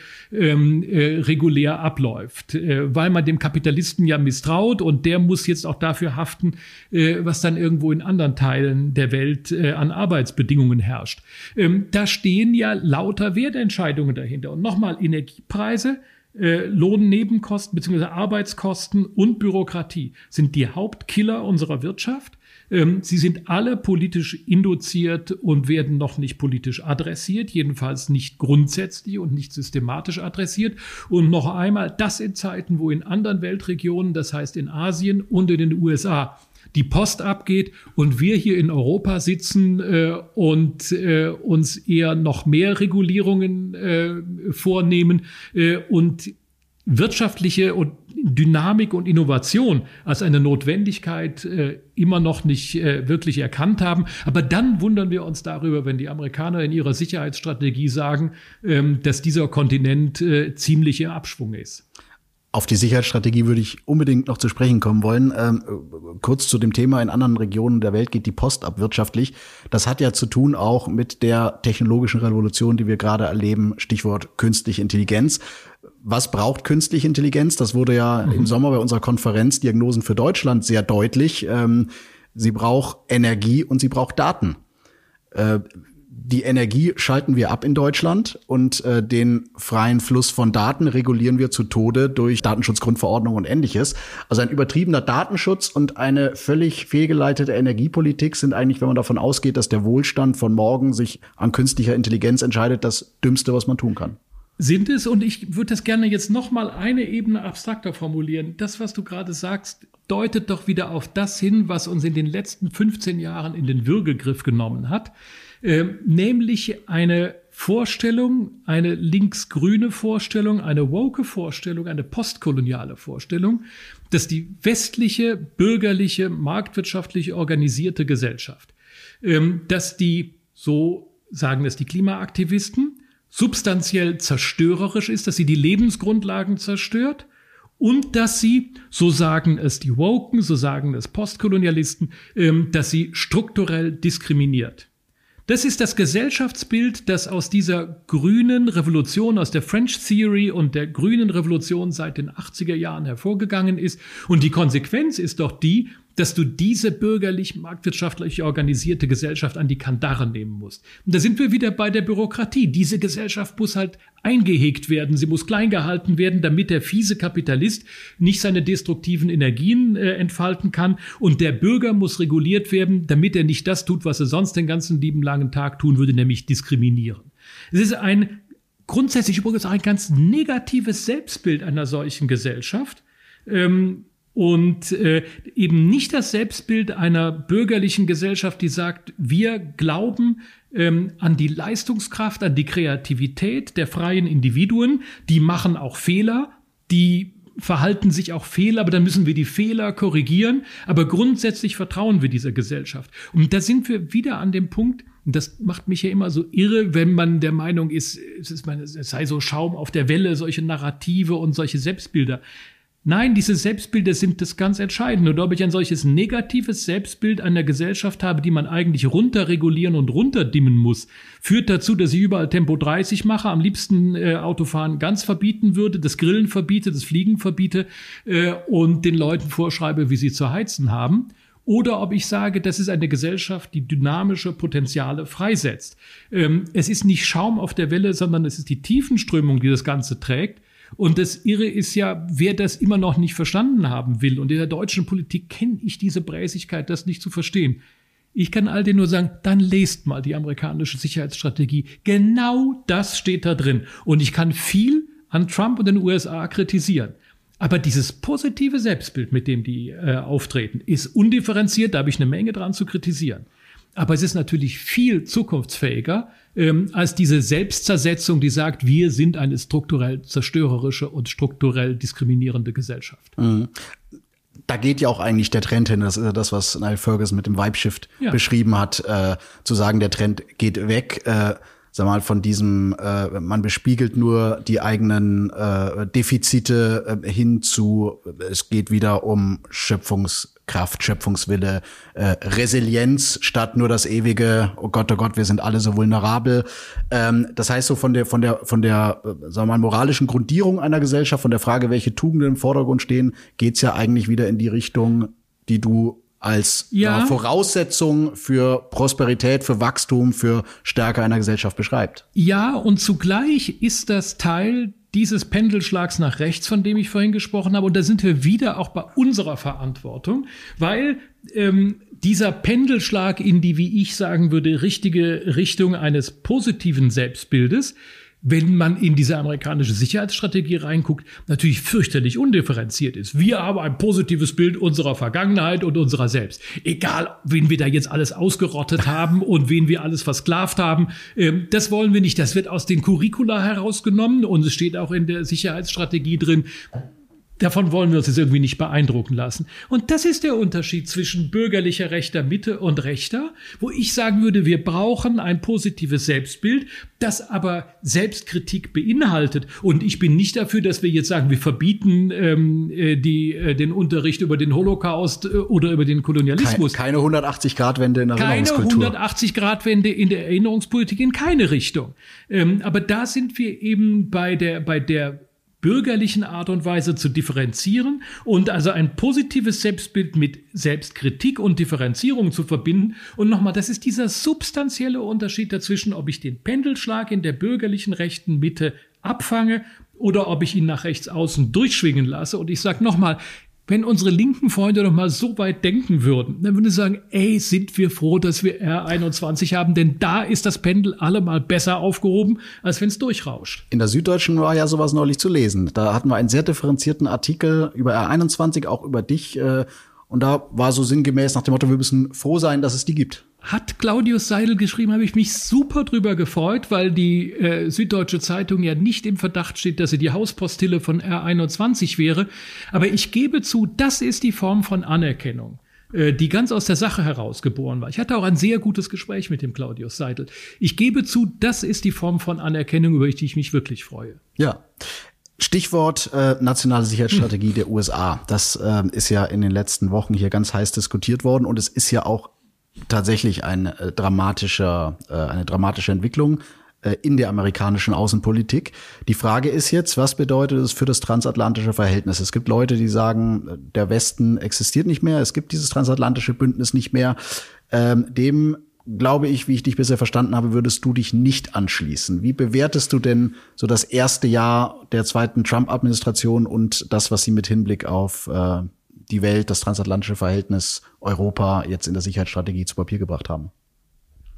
regulär abläuft, weil man dem Kapitalisten ja misstraut und der muss jetzt auch dafür haften, was dann irgendwo in anderen Teilen der Welt an Arbeitsbedingungen herrscht. Da stehen ja lauter Wertentscheidungen dahinter. Und nochmal, Energiepreise, Lohnnebenkosten bzw. Arbeitskosten und Bürokratie sind die Hauptkiller unserer Wirtschaft. Sie sind alle politisch induziert und werden noch nicht politisch adressiert, jedenfalls nicht grundsätzlich und nicht systematisch adressiert. Und noch einmal, das in Zeiten, wo in anderen Weltregionen, das heißt in Asien und in den USA, die Post abgeht und wir hier in Europa sitzen und uns eher noch mehr Regulierungen vornehmen und wirtschaftliche und Dynamik und Innovation als eine Notwendigkeit immer noch nicht wirklich erkannt haben. Aber dann wundern wir uns darüber, wenn die Amerikaner in ihrer Sicherheitsstrategie sagen, dass dieser Kontinent ziemlich im Abschwung ist. Auf die Sicherheitsstrategie würde ich unbedingt noch zu sprechen kommen wollen. Kurz zu dem Thema, in anderen Regionen der Welt geht die Post ab wirtschaftlich. Das hat ja zu tun auch mit der technologischen Revolution, die wir gerade erleben, Stichwort künstliche Intelligenz. Was braucht künstliche Intelligenz? Das wurde ja im Sommer bei unserer Konferenz Diagnosen für Deutschland sehr deutlich. Sie braucht Energie und sie braucht Daten. Die Energie schalten wir ab in Deutschland und den freien Fluss von Daten regulieren wir zu Tode durch Datenschutzgrundverordnung und Ähnliches. Also ein übertriebener Datenschutz und eine völlig fehlgeleitete Energiepolitik sind eigentlich, wenn man davon ausgeht, dass der Wohlstand von morgen sich an künstlicher Intelligenz entscheidet, das Dümmste, was man tun kann. Sind es, und ich würde das gerne jetzt noch mal eine Ebene abstrakter formulieren. Das, was du gerade sagst, deutet doch wieder auf das hin, was uns in den letzten 15 Jahren in den Würgegriff genommen hat. Nämlich eine Vorstellung, eine linksgrüne Vorstellung, eine woke Vorstellung, eine postkoloniale Vorstellung, dass die westliche, bürgerliche, marktwirtschaftlich organisierte Gesellschaft, dass die, so sagen es die Klimaaktivisten, substanziell zerstörerisch ist, dass sie die Lebensgrundlagen zerstört und dass sie, so sagen es die Woken, so sagen es Postkolonialisten, dass sie strukturell diskriminiert. Das ist das Gesellschaftsbild, das aus dieser grünen Revolution, aus der French Theory und der grünen Revolution seit den 80er Jahren hervorgegangen ist. Und die Konsequenz ist doch die, dass du diese bürgerlich-marktwirtschaftlich organisierte Gesellschaft an die Kandare nehmen musst. Und da sind wir wieder bei der Bürokratie. Diese Gesellschaft muss halt eingehegt werden, sie muss klein gehalten werden, damit der fiese Kapitalist nicht seine destruktiven Energien entfalten kann. Und der Bürger muss reguliert werden, damit er nicht das tut, was er sonst den ganzen lieben langen Tag tun würde, nämlich diskriminieren. Es ist grundsätzlich übrigens ein ganz negatives Selbstbild einer solchen Gesellschaft, Und eben nicht das Selbstbild einer bürgerlichen Gesellschaft, die sagt, wir glauben an die Leistungskraft, an die Kreativität der freien Individuen. Die machen auch Fehler, die verhalten sich auch Fehler, aber dann müssen wir die Fehler korrigieren. Aber grundsätzlich vertrauen wir dieser Gesellschaft. Und da sind wir wieder an dem Punkt, und das macht mich ja immer so irre, wenn man der Meinung ist, es sei so Schaum auf der Welle, solche Narrative und solche Selbstbilder. Nein, diese Selbstbilder sind das ganz Entscheidende. Und ob ich ein solches negatives Selbstbild einer Gesellschaft habe, die man eigentlich runterregulieren und runterdimmen muss, führt dazu, dass ich überall Tempo 30 mache, am liebsten Autofahren ganz verbieten würde, das Grillen verbiete, das Fliegen verbiete und den Leuten vorschreibe, wie sie zu heizen haben. Oder ob ich sage, das ist eine Gesellschaft, die dynamische Potenziale freisetzt. Es ist nicht Schaum auf der Welle, sondern es ist die Tiefenströmung, die das Ganze trägt. Und das Irre ist ja, wer das immer noch nicht verstanden haben will. Und in der deutschen Politik kenne ich diese Bräsigkeit, das nicht zu verstehen. Ich kann all denen nur sagen, dann lest mal die amerikanische Sicherheitsstrategie. Genau das steht da drin. Und ich kann viel an Trump und den USA kritisieren. Aber dieses positive Selbstbild, mit dem die auftreten, ist undifferenziert. Da habe ich eine Menge dran zu kritisieren. Aber es ist natürlich viel zukunftsfähiger als diese Selbstzersetzung, die sagt, wir sind eine strukturell zerstörerische und strukturell diskriminierende Gesellschaft. Mhm. Da geht ja auch eigentlich der Trend hin. Das ist ja das, was Niall Ferguson mit dem Vibe-Shift beschrieben hat, zu sagen, der Trend geht weg. Sag mal, von diesem, man bespiegelt nur die eigenen Defizite hin zu, es geht wieder um Schöpfungskraft, Schöpfungswille, Resilienz statt nur das ewige, oh Gott, wir sind alle so vulnerabel. Das heißt so von der, sagen wir mal, moralischen Grundierung einer Gesellschaft, von der Frage, welche Tugenden im Vordergrund stehen, geht's ja eigentlich wieder in die Richtung, die du als Voraussetzung für Prosperität, für Wachstum, für Stärke einer Gesellschaft beschreibt. Ja, und zugleich ist das Teil dieses Pendelschlags nach rechts, von dem ich vorhin gesprochen habe. Und da sind wir wieder auch bei unserer Verantwortung, weil dieser Pendelschlag in die, wie ich sagen würde, richtige Richtung eines positiven Selbstbildes, wenn man in diese amerikanische Sicherheitsstrategie reinguckt, natürlich fürchterlich undifferenziert ist. Wir haben ein positives Bild unserer Vergangenheit und unserer selbst. Egal, wen wir da jetzt alles ausgerottet haben und wen wir alles versklavt haben, das wollen wir nicht. Das wird aus den Curricula herausgenommen und es steht auch in der Sicherheitsstrategie drin. Davon wollen wir uns jetzt irgendwie nicht beeindrucken lassen. Und das ist der Unterschied zwischen bürgerlicher rechter Mitte und rechter, wo ich sagen würde, wir brauchen ein positives Selbstbild, das aber Selbstkritik beinhaltet. Und ich bin nicht dafür, dass wir jetzt sagen, wir verbieten den Unterricht über den Holocaust oder über den Kolonialismus. Keine 180-Grad-Wende in der Erinnerungskultur. Keine 180-Grad-Wende in der Erinnerungspolitik in keine Richtung. Aber da sind wir eben bei der bürgerlichen Art und Weise zu differenzieren und also ein positives Selbstbild mit Selbstkritik und Differenzierung zu verbinden. Und nochmal, das ist dieser substanzielle Unterschied dazwischen, ob ich den Pendelschlag in der bürgerlichen rechten Mitte abfange oder ob ich ihn nach rechts außen durchschwingen lasse. Und ich sage nochmal, wenn unsere linken Freunde noch mal so weit denken würden, dann würden sie sagen, sind wir froh, dass wir R21 haben, denn da ist das Pendel allemal besser aufgehoben, als wenn es durchrauscht. In der Süddeutschen war ja sowas neulich zu lesen. Da hatten wir einen sehr differenzierten Artikel über R21, auch über dich. Und da war so sinngemäß nach dem Motto, wir müssen froh sein, dass es die gibt. Hat Claudius Seidel geschrieben, habe ich mich super drüber gefreut, weil die Süddeutsche Zeitung ja nicht im Verdacht steht, dass sie die Hauspostille von R21 wäre. Aber ich gebe zu, das ist die Form von Anerkennung, die ganz aus der Sache heraus geboren war. Ich hatte auch ein sehr gutes Gespräch mit dem Claudius Seidel. Ich gebe zu, das ist die Form von Anerkennung, über die ich mich wirklich freue. Ja. Stichwort nationale Sicherheitsstrategie der USA. Das ist ja in den letzten Wochen hier ganz heiß diskutiert worden und es ist ja auch tatsächlich eine dramatische Entwicklung in der amerikanischen Außenpolitik. Die Frage ist jetzt, was bedeutet es für das transatlantische Verhältnis? Es gibt Leute, die sagen, der Westen existiert nicht mehr, es gibt dieses transatlantische Bündnis nicht mehr. Dem, glaube ich, wie ich dich bisher verstanden habe, würdest du dich nicht anschließen. Wie bewertest du denn so das erste Jahr der zweiten Trump-Administration und das, was sie mit Hinblick auf die Welt, das transatlantische Verhältnis, Europa jetzt in der Sicherheitsstrategie zu Papier gebracht haben?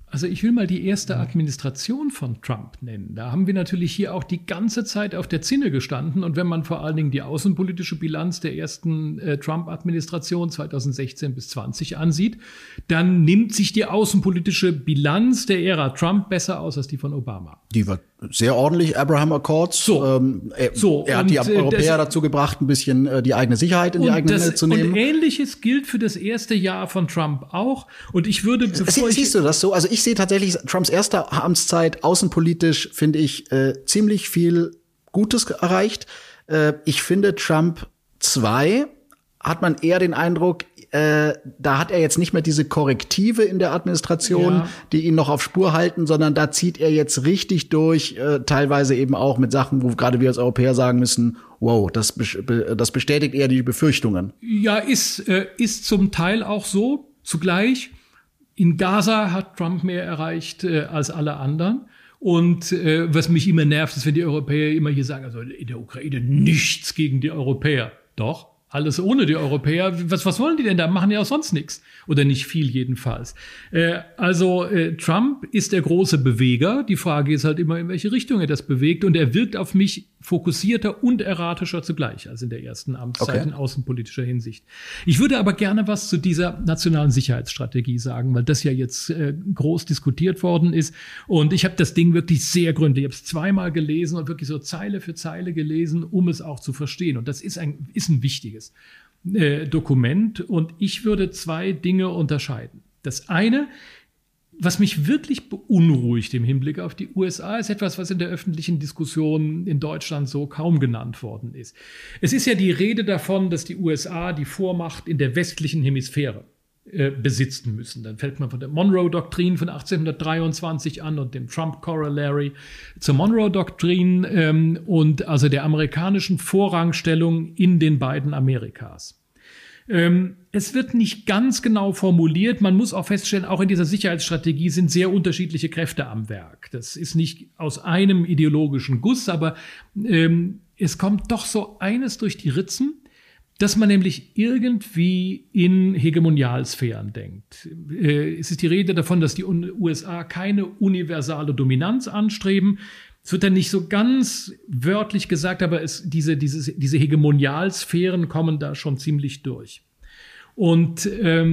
Also ich will mal die erste Administration von Trump nennen. Da haben wir natürlich hier auch die ganze Zeit auf der Zinne gestanden. Und wenn man vor allen Dingen die außenpolitische Bilanz der ersten Trump-Administration 2016 bis 20 ansieht, dann nimmt sich die außenpolitische Bilanz der Ära Trump besser aus als die von Obama. Die war sehr ordentlich, Abraham Accords. Er hat die Europäer dazu gebracht, ein bisschen die eigene Sicherheit in die eigene Hände zu nehmen. Und Ähnliches gilt für das erste Jahr von Trump auch. Und ich würde... Siehst du das so? Also ich sehe tatsächlich Trumps erste Amtszeit außenpolitisch, finde ich, ziemlich viel Gutes erreicht. Ich finde, Trump 2 hat man eher den Eindruck, da hat er jetzt nicht mehr diese Korrektive in der Administration, die ihn noch auf Spur halten, sondern da zieht er jetzt richtig durch, teilweise eben auch mit Sachen, wo gerade wir als Europäer sagen müssen, wow, das bestätigt eher die Befürchtungen. Ja, ist zum Teil auch so. Zugleich, in Gaza hat Trump mehr erreicht als alle anderen. Und was mich immer nervt, ist, wenn die Europäer immer hier sagen, also in der Ukraine nichts gegen die Europäer. Doch. Alles ohne die Europäer. Was wollen die denn da? Machen ja auch sonst nichts. Oder nicht viel jedenfalls. Trump ist der große Beweger. Die Frage ist halt immer, in welche Richtung er das bewegt. Und er wirkt auf mich fokussierter und erratischer zugleich als in der ersten Amtszeit in außenpolitischer Hinsicht. Ich würde aber gerne was zu dieser nationalen Sicherheitsstrategie sagen, weil das ja jetzt groß diskutiert worden ist. Und ich habe das Ding wirklich sehr gründlich. Ich habe es zweimal gelesen und wirklich so Zeile für Zeile gelesen, um es auch zu verstehen. Und das ist ein wichtiges Dokument. Und ich würde zwei Dinge unterscheiden. Das eine, was mich wirklich beunruhigt im Hinblick auf die USA, ist etwas, was in der öffentlichen Diskussion in Deutschland so kaum genannt worden ist. Es ist ja die Rede davon, dass die USA die Vormacht in der westlichen Hemisphäre besitzen müssen. Dann fällt man von der Monroe-Doktrin von 1823 an und dem Trump-Corollary zur Monroe-Doktrin und also der amerikanischen Vorrangstellung in den beiden Amerikas. Es wird nicht ganz genau formuliert. Man muss auch feststellen, auch in dieser Sicherheitsstrategie sind sehr unterschiedliche Kräfte am Werk. Das ist nicht aus einem ideologischen Guss, aber es kommt doch so eines durch die Ritzen, dass man nämlich irgendwie in Hegemonialsphären denkt. Es ist die Rede davon, dass die USA keine universale Dominanz anstreben. Es wird dann nicht so ganz wörtlich gesagt, aber diese Hegemonialsphären kommen da schon ziemlich durch. Und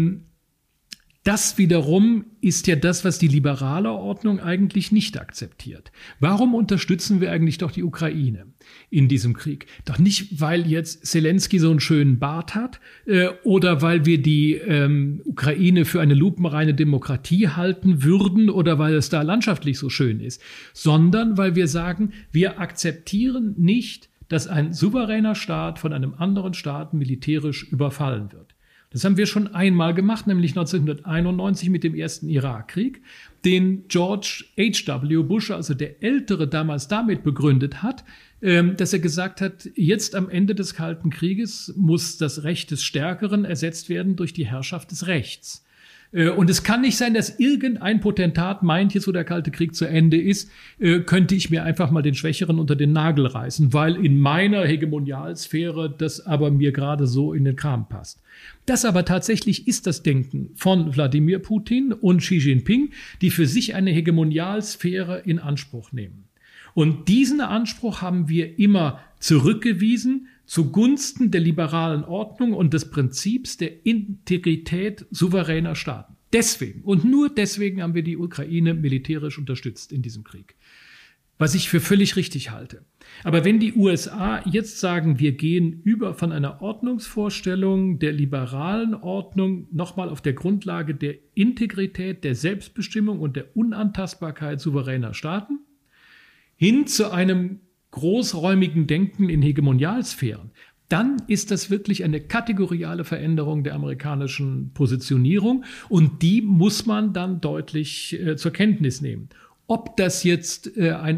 das wiederum ist ja das, was die liberale Ordnung eigentlich nicht akzeptiert. Warum unterstützen wir eigentlich doch die Ukraine in diesem Krieg? Doch nicht, weil jetzt Zelensky so einen schönen Bart hat oder weil wir die Ukraine für eine lupenreine Demokratie halten würden oder weil es da landschaftlich so schön ist, sondern weil wir sagen, wir akzeptieren nicht, dass ein souveräner Staat von einem anderen Staat militärisch überfallen wird. Das haben wir schon einmal gemacht, nämlich 1991 mit dem ersten Irakkrieg, den George H.W. Bush, also der Ältere, damals damit begründet hat, dass er gesagt hat, jetzt am Ende des Kalten Krieges muss das Recht des Stärkeren ersetzt werden durch die Herrschaft des Rechts. Und es kann nicht sein, dass irgendein Potentat meint, jetzt wo der Kalte Krieg zu Ende ist, könnte ich mir einfach mal den Schwächeren unter den Nagel reißen, weil in meiner Hegemonialsphäre das aber mir gerade so in den Kram passt. Das aber tatsächlich ist das Denken von Wladimir Putin und Xi Jinping, die für sich eine Hegemonialsphäre in Anspruch nehmen. Und diesen Anspruch haben wir immer zurückgewiesen zugunsten der liberalen Ordnung und des Prinzips der Integrität souveräner Staaten. Deswegen und nur deswegen haben wir die Ukraine militärisch unterstützt in diesem Krieg. Was ich für völlig richtig halte. Aber wenn die USA jetzt sagen, wir gehen über von einer Ordnungsvorstellung der liberalen Ordnung nochmal auf der Grundlage der Integrität, der Selbstbestimmung und der Unantastbarkeit souveräner Staaten hin zu einem großräumigen Denken in Hegemonialsphären, dann ist das wirklich eine kategoriale Veränderung der amerikanischen Positionierung und die muss man dann deutlich zur Kenntnis nehmen. Ob das jetzt eine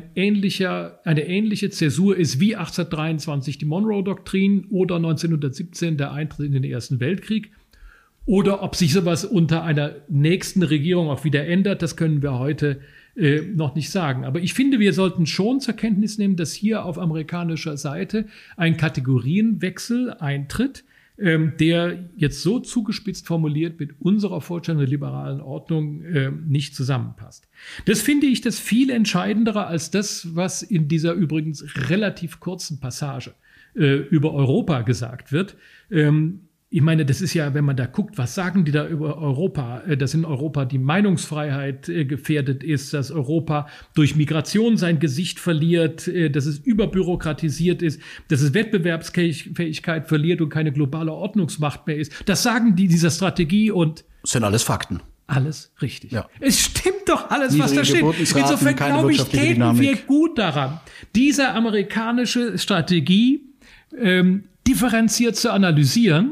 ähnliche Zäsur ist wie 1823 die Monroe-Doktrin oder 1917 der Eintritt in den Ersten Weltkrieg oder ob sich sowas unter einer nächsten Regierung auch wieder ändert, das können wir heute noch nicht sagen. Aber ich finde, wir sollten schon zur Kenntnis nehmen, dass hier auf amerikanischer Seite ein Kategorienwechsel eintritt, der jetzt so zugespitzt formuliert mit unserer Vorstellung der liberalen Ordnung nicht zusammenpasst. Das finde ich das viel Entscheidendere als das, was in dieser übrigens relativ kurzen Passage über Europa gesagt wird. Ich meine, das ist ja, wenn man da guckt, was sagen die da über Europa, dass in Europa die Meinungsfreiheit gefährdet ist, dass Europa durch Migration sein Gesicht verliert, dass es überbürokratisiert ist, dass es Wettbewerbsfähigkeit verliert und keine globale Ordnungsmacht mehr ist. Das sagen die dieser Strategie und das sind alles Fakten. Alles richtig. Ja. Es stimmt doch alles, was da steht. Insofern glaube ich, täten wir gut daran, diese amerikanische Strategie differenziert zu analysieren.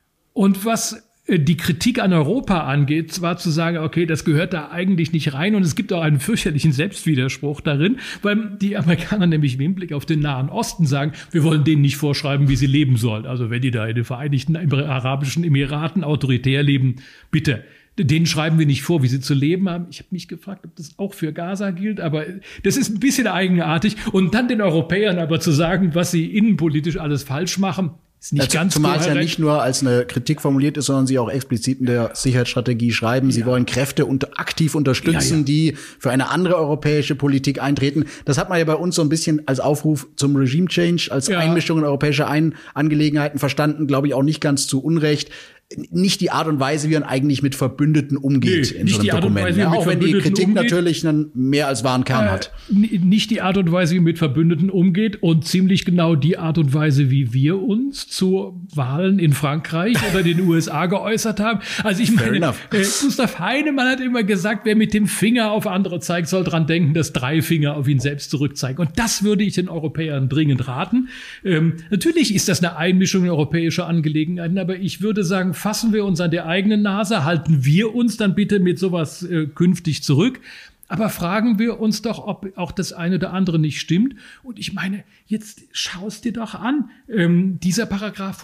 Und was die Kritik an Europa angeht, war zu sagen, okay, das gehört da eigentlich nicht rein. Und es gibt auch einen fürchterlichen Selbstwiderspruch darin, weil die Amerikaner nämlich im Hinblick auf den Nahen Osten sagen, wir wollen denen nicht vorschreiben, wie sie leben sollen. Also wenn die da in den Vereinigten Arabischen Emiraten autoritär leben, bitte. Denen schreiben wir nicht vor, wie sie zu leben haben. Ich habe mich gefragt, ob das auch für Gaza gilt, aber das ist ein bisschen eigenartig. Und dann den Europäern aber zu sagen, was sie innenpolitisch alles falsch machen, ist nicht ganz zumal es ja nicht nur als eine Kritik formuliert ist, sondern sie auch explizit in der Sicherheitsstrategie schreiben. Sie wollen Kräfte aktiv unterstützen, die für eine andere europäische Politik eintreten. Das hat man ja bei uns so ein bisschen als Aufruf zum Regime-Change, als Einmischung in europäische Angelegenheiten verstanden, glaube ich auch nicht ganz zu Unrecht. Nicht die Art und Weise, wie man eigentlich mit Verbündeten umgeht in so einem Dokument. Ja, auch wenn die Kritik natürlich einen mehr als wahren Kern hat. Nicht die Art und Weise, wie man mit Verbündeten umgeht und ziemlich genau die Art und Weise, wie wir uns zu Wahlen in Frankreich oder den USA geäußert haben. Also ich meine, Gustav Heinemann hat immer gesagt, wer mit dem Finger auf andere zeigt, soll dran denken, dass 3 Finger auf ihn selbst zurückzeigen. Und das würde ich den Europäern dringend raten. Natürlich ist das eine Einmischung in europäische Angelegenheiten, aber ich würde sagen, fassen wir uns an der eigenen Nase, halten wir uns dann bitte mit sowas künftig zurück. Aber fragen wir uns doch, ob auch das eine oder andere nicht stimmt. Und ich meine, jetzt schaust dir doch an, dieser Paragraph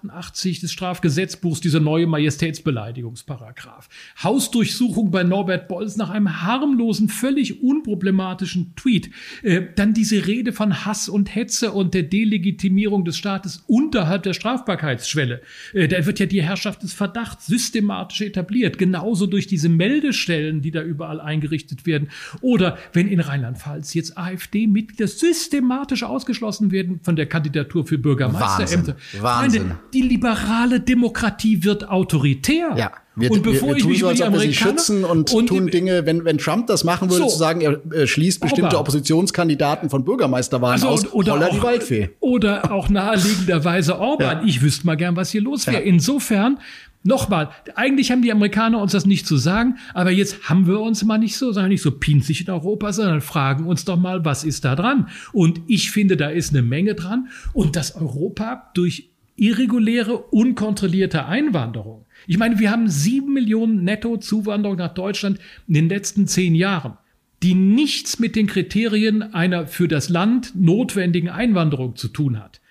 188 des Strafgesetzbuchs, dieser neue Majestätsbeleidigungsparagraph. Hausdurchsuchung bei Norbert Bolz nach einem harmlosen, völlig unproblematischen Tweet. Dann diese Rede von Hass und Hetze und der Delegitimierung des Staates unterhalb der Strafbarkeitsschwelle. Da wird ja die Herrschaft des Verdachts systematisch etabliert. Genauso durch diese Meldestellen, die da überall eingerichtet werden. Oder wenn in Rheinland-Pfalz jetzt AfD-Mitglieder systematisch ausgeschlossen werden von der Kandidatur für Bürgermeisterämter. Wahnsinn. Die liberale Demokratie wird autoritär. Ja. Wir tun so, als ob wir sie schützen und tun Dinge, wenn Trump das machen würde, zu sagen, er schließt bestimmte Oppositionskandidaten von Bürgermeisterwahlen aus, holla die Waldfee. Oder auch naheliegenderweise Orban. Ja. Ich wüsste mal gern, was hier los wäre. Ja. Insofern, nochmal, eigentlich haben die Amerikaner uns das nicht zu sagen, aber jetzt haben wir uns mal nicht so pinzig in Europa, sondern fragen uns doch mal, was ist da dran? Und ich finde, da ist eine Menge dran. Und dass Europa durch irreguläre, unkontrollierte Einwanderung, ich meine, wir haben 7 Millionen Netto-Zuwanderung nach Deutschland in den letzten 10 Jahren, die nichts mit den Kriterien einer für das Land notwendigen Einwanderung zu tun hat.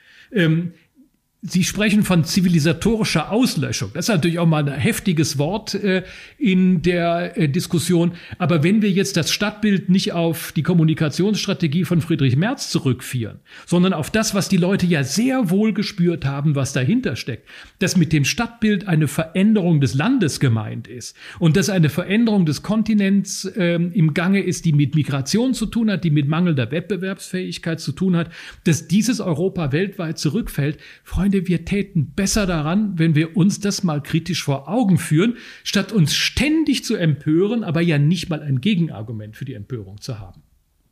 Sie sprechen von zivilisatorischer Auslöschung. Das ist natürlich auch mal ein heftiges Wort in der Diskussion. Aber wenn wir jetzt das Stadtbild nicht auf die Kommunikationsstrategie von Friedrich Merz zurückführen, sondern auf das, was die Leute ja sehr wohl gespürt haben, was dahinter steckt, dass mit dem Stadtbild eine Veränderung des Landes gemeint ist und dass eine Veränderung des Kontinents im Gange ist, die mit Migration zu tun hat, die mit mangelnder Wettbewerbsfähigkeit zu tun hat, dass dieses Europa weltweit zurückfällt. Freunde, wir täten besser daran, wenn wir uns das mal kritisch vor Augen führen, statt uns ständig zu empören, aber ja nicht mal ein Gegenargument für die Empörung zu haben.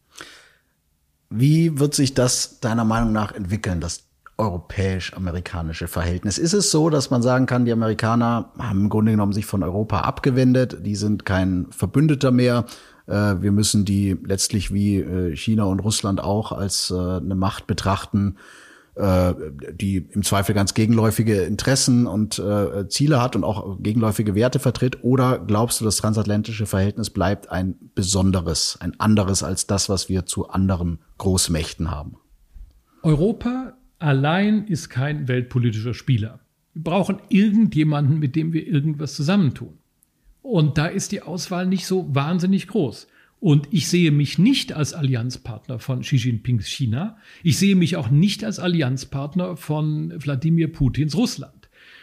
Wie wird sich das deiner Meinung nach entwickeln, das europäisch-amerikanische Verhältnis? Ist es so, dass man sagen kann, die Amerikaner haben im Grunde genommen sich von Europa abgewendet, die sind kein Verbündeter mehr, wir müssen die letztlich wie China und Russland auch als eine Macht betrachten, die im Zweifel ganz gegenläufige Interessen und Ziele hat und auch gegenläufige Werte vertritt? Oder glaubst du, das transatlantische Verhältnis bleibt ein besonderes, ein anderes als das, was wir zu anderen Großmächten haben? Europa allein ist kein weltpolitischer Spieler. Wir brauchen irgendjemanden, mit dem wir irgendwas zusammentun. Und da ist die Auswahl nicht so wahnsinnig groß. Und ich sehe mich nicht als Allianzpartner von Xi Jinpings China. Ich sehe mich auch nicht als Allianzpartner von Wladimir Putins Russland.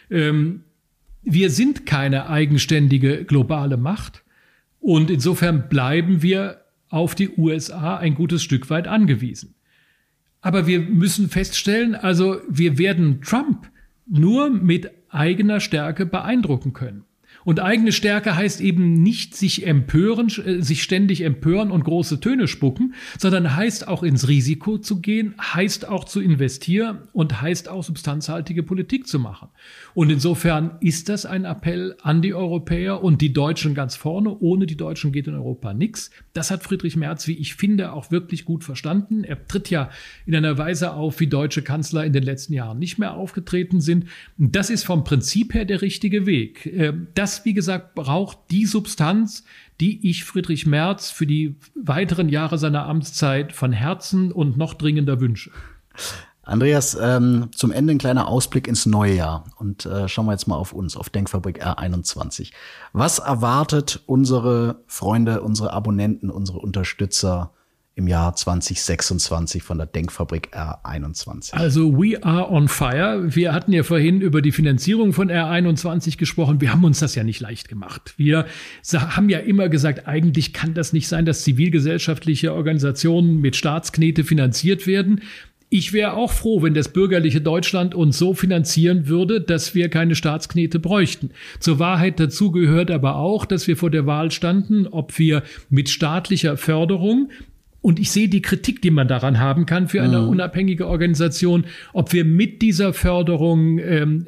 Wir sind keine eigenständige globale Macht und insofern bleiben wir auf die USA ein gutes Stück weit angewiesen. Aber wir müssen feststellen, also wir werden Trump nur mit eigener Stärke beeindrucken können. Und eigene Stärke heißt eben nicht sich ständig empören und große Töne spucken, sondern heißt auch ins Risiko zu gehen, heißt auch zu investieren und heißt auch substanzhaltige Politik zu machen. Und insofern ist das ein Appell an die Europäer und die Deutschen ganz vorne. Ohne die Deutschen geht in Europa nichts. Das hat Friedrich Merz, wie ich finde, auch wirklich gut verstanden. Er tritt ja in einer Weise auf, wie deutsche Kanzler in den letzten Jahren nicht mehr aufgetreten sind. Das ist vom Prinzip her der richtige Weg. Das, wie gesagt, braucht die Substanz, die ich Friedrich Merz für die weiteren Jahre seiner Amtszeit von Herzen und noch dringender wünsche. Andreas, zum Ende ein kleiner Ausblick ins neue Jahr. Und schauen wir jetzt mal auf uns, auf Denkfabrik R21. Was erwartet unsere Freunde, unsere Abonnenten, unsere Unterstützer im Jahr 2026 von der Denkfabrik R21? Also we are on fire. Wir hatten ja vorhin über die Finanzierung von R21 gesprochen. Wir haben uns das ja nicht leicht gemacht. Wir haben ja immer gesagt, eigentlich kann das nicht sein, dass zivilgesellschaftliche Organisationen mit Staatsknete finanziert werden. Ich wäre auch froh, wenn das bürgerliche Deutschland uns so finanzieren würde, dass wir keine Staatsknete bräuchten. Zur Wahrheit dazu gehört aber auch, dass wir vor der Wahl standen, ob wir mit staatlicher Förderung, und ich sehe die Kritik, die man daran haben kann für eine unabhängige Organisation, ob wir mit dieser Förderung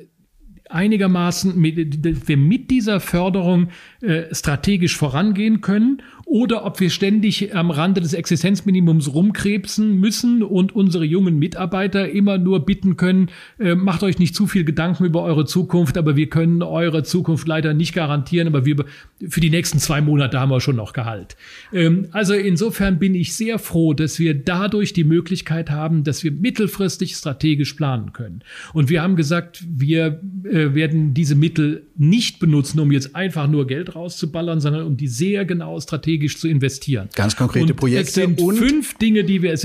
strategisch vorangehen können oder ob wir ständig am Rande des Existenzminimums rumkrebsen müssen und unsere jungen Mitarbeiter immer nur bitten können, macht euch nicht zu viel Gedanken über eure Zukunft, aber wir können eure Zukunft leider nicht garantieren, aber für die nächsten 2 Monate haben wir schon noch Gehalt. Also insofern bin ich sehr froh, dass wir dadurch die Möglichkeit haben, dass wir mittelfristig strategisch planen können. Und wir haben gesagt, wir werden diese Mittel nicht benutzen, um jetzt einfach nur Geld rauszuballern, sondern um die sehr genau strategisch zu investieren. Ganz konkrete Projekte. Es sind 5 Dinge, die wir.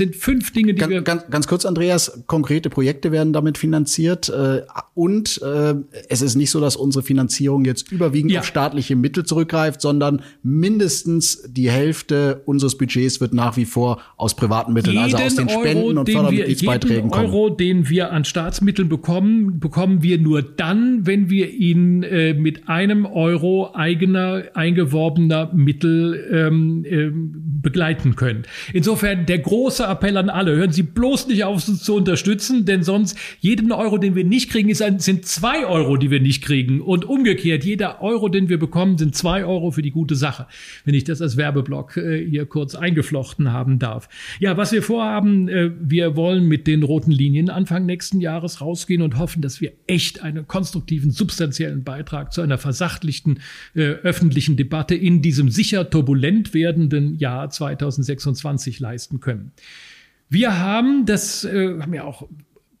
Ganz kurz, Andreas, konkrete Projekte werden damit finanziert. Und es ist nicht so, dass unsere Finanzierung jetzt überwiegend auf staatliche Mittel zurückgreift, sondern mindestens die Hälfte unseres Budgets wird nach wie vor aus privaten Mitteln, also aus den Spenden und Fördermitgliedsbeiträgen kommen. Jeden Euro, den wir an Staatsmitteln bekommen wir nur dann, wenn wir ihn mit einem Euro eigener eingeworbener Mittel begleiten können. Insofern der große Appell an alle, hören Sie bloß nicht auf, uns zu unterstützen, denn sonst jeden Euro, den wir nicht kriegen, sind 2 Euro, die wir nicht kriegen. Und umgekehrt, jeder Euro, den wir bekommen, sind 2 Euro für die gute Sache, wenn ich das als Werbeblock hier kurz eingeflochten haben darf. Ja, was wir vorhaben, wir wollen mit den roten Linien Anfang nächsten Jahres rausgehen und hoffen, dass wir echt einen konstruktiven, substanziellen Beitrag zu einer versachlichten öffentlichen Debatte in diesem sicher turbulent werdenden Jahr 2026 leisten können. Wir haben haben ja auch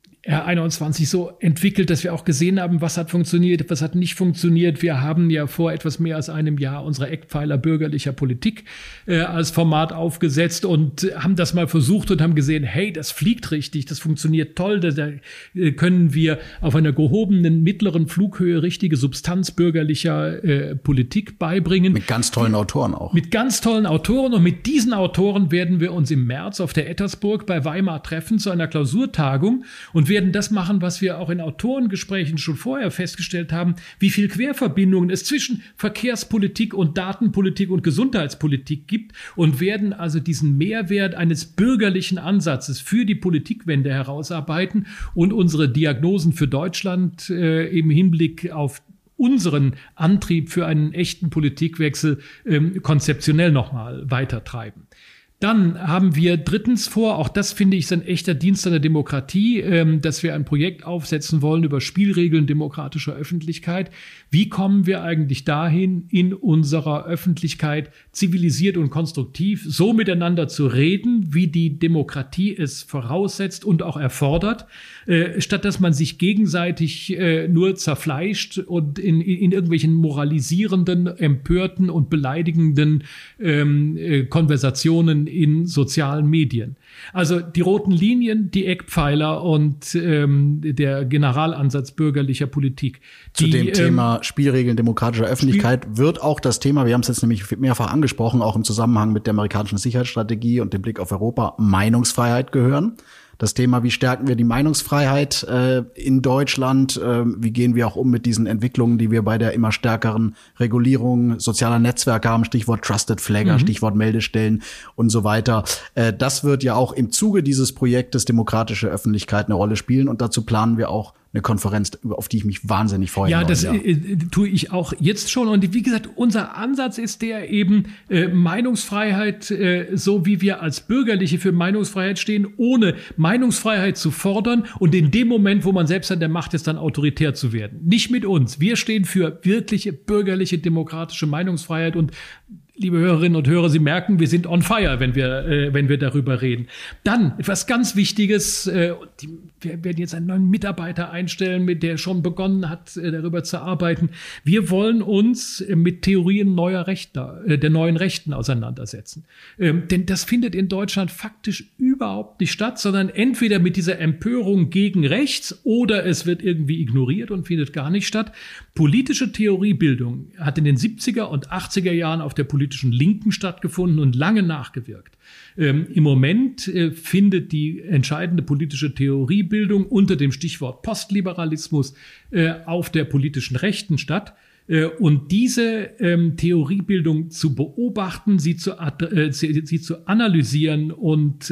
R21 so entwickelt, dass wir auch gesehen haben, was hat funktioniert, was hat nicht funktioniert. Wir haben ja vor etwas mehr als einem Jahr unsere Eckpfeiler bürgerlicher Politik als Format aufgesetzt und haben das mal versucht und haben gesehen, hey, das fliegt richtig, das funktioniert toll, da können wir auf einer gehobenen mittleren Flughöhe richtige Substanz bürgerlicher Politik beibringen. Mit ganz tollen Autoren auch. Mit ganz tollen Autoren, und mit diesen Autoren werden wir uns im März auf der Ettersburg bei Weimar treffen zu einer Klausurtagung und werden das machen, was wir auch in Autorengesprächen schon vorher festgestellt haben, wie viel Querverbindungen es zwischen Verkehrspolitik und Datenpolitik und Gesundheitspolitik gibt, und werden also diesen Mehrwert eines bürgerlichen Ansatzes für die Politikwende herausarbeiten und unsere Diagnosen für Deutschland im Hinblick auf unseren Antrieb für einen echten Politikwechsel konzeptionell nochmal weitertreiben. Dann haben wir drittens vor, auch das finde ich ist ein echter Dienst an der Demokratie, dass wir ein Projekt aufsetzen wollen über Spielregeln demokratischer Öffentlichkeit. Wie kommen wir eigentlich dahin, in unserer Öffentlichkeit zivilisiert und konstruktiv so miteinander zu reden, wie die Demokratie es voraussetzt und auch erfordert, statt dass man sich gegenseitig nur zerfleischt und in irgendwelchen moralisierenden, empörten und beleidigenden Konversationen in sozialen Medien. Also die roten Linien, die Eckpfeiler und der Generalansatz bürgerlicher Politik. Zu dem Thema Spielregeln demokratischer Öffentlichkeit wird auch das Thema, wir haben es jetzt nämlich mehrfach angesprochen, auch im Zusammenhang mit der amerikanischen Sicherheitsstrategie und dem Blick auf Europa, Meinungsfreiheit gehören. Das Thema, wie stärken wir die Meinungsfreiheit in Deutschland? Wie gehen wir auch um mit diesen Entwicklungen, die wir bei der immer stärkeren Regulierung sozialer Netzwerke haben? Stichwort Trusted Flagger, Stichwort Meldestellen und so weiter. Das wird ja auch im Zuge dieses Projektes Demokratische Öffentlichkeit eine Rolle spielen. Und dazu planen wir auch eine Konferenz, auf die ich mich wahnsinnig freue. Ja, das tue ich auch jetzt schon. Und wie gesagt, unser Ansatz ist der eben Meinungsfreiheit, so wie wir als Bürgerliche für Meinungsfreiheit stehen, ohne Meinungsfreiheit zu fordern und in dem Moment, wo man selbst an der Macht ist, dann autoritär zu werden. Nicht mit uns. Wir stehen für wirkliche bürgerliche, demokratische Meinungsfreiheit und liebe Hörerinnen und Hörer, Sie merken, wir sind on fire, wenn wir darüber reden. Dann etwas ganz Wichtiges. Wir werden jetzt einen neuen Mitarbeiter einstellen, mit der schon begonnen hat, darüber zu arbeiten. Wir wollen uns mit Theorien der neuen Rechten auseinandersetzen. Denn das findet in Deutschland faktisch überhaupt nicht statt, sondern entweder mit dieser Empörung gegen rechts oder es wird irgendwie ignoriert und findet gar nicht statt. Politische Theoriebildung hat in den 70er und 80er Jahren auf der politischen Linken stattgefunden und lange nachgewirkt. Im Moment findet die entscheidende politische Theoriebildung unter dem Stichwort Postliberalismus auf der politischen Rechten statt. Und diese Theoriebildung zu beobachten, sie zu analysieren und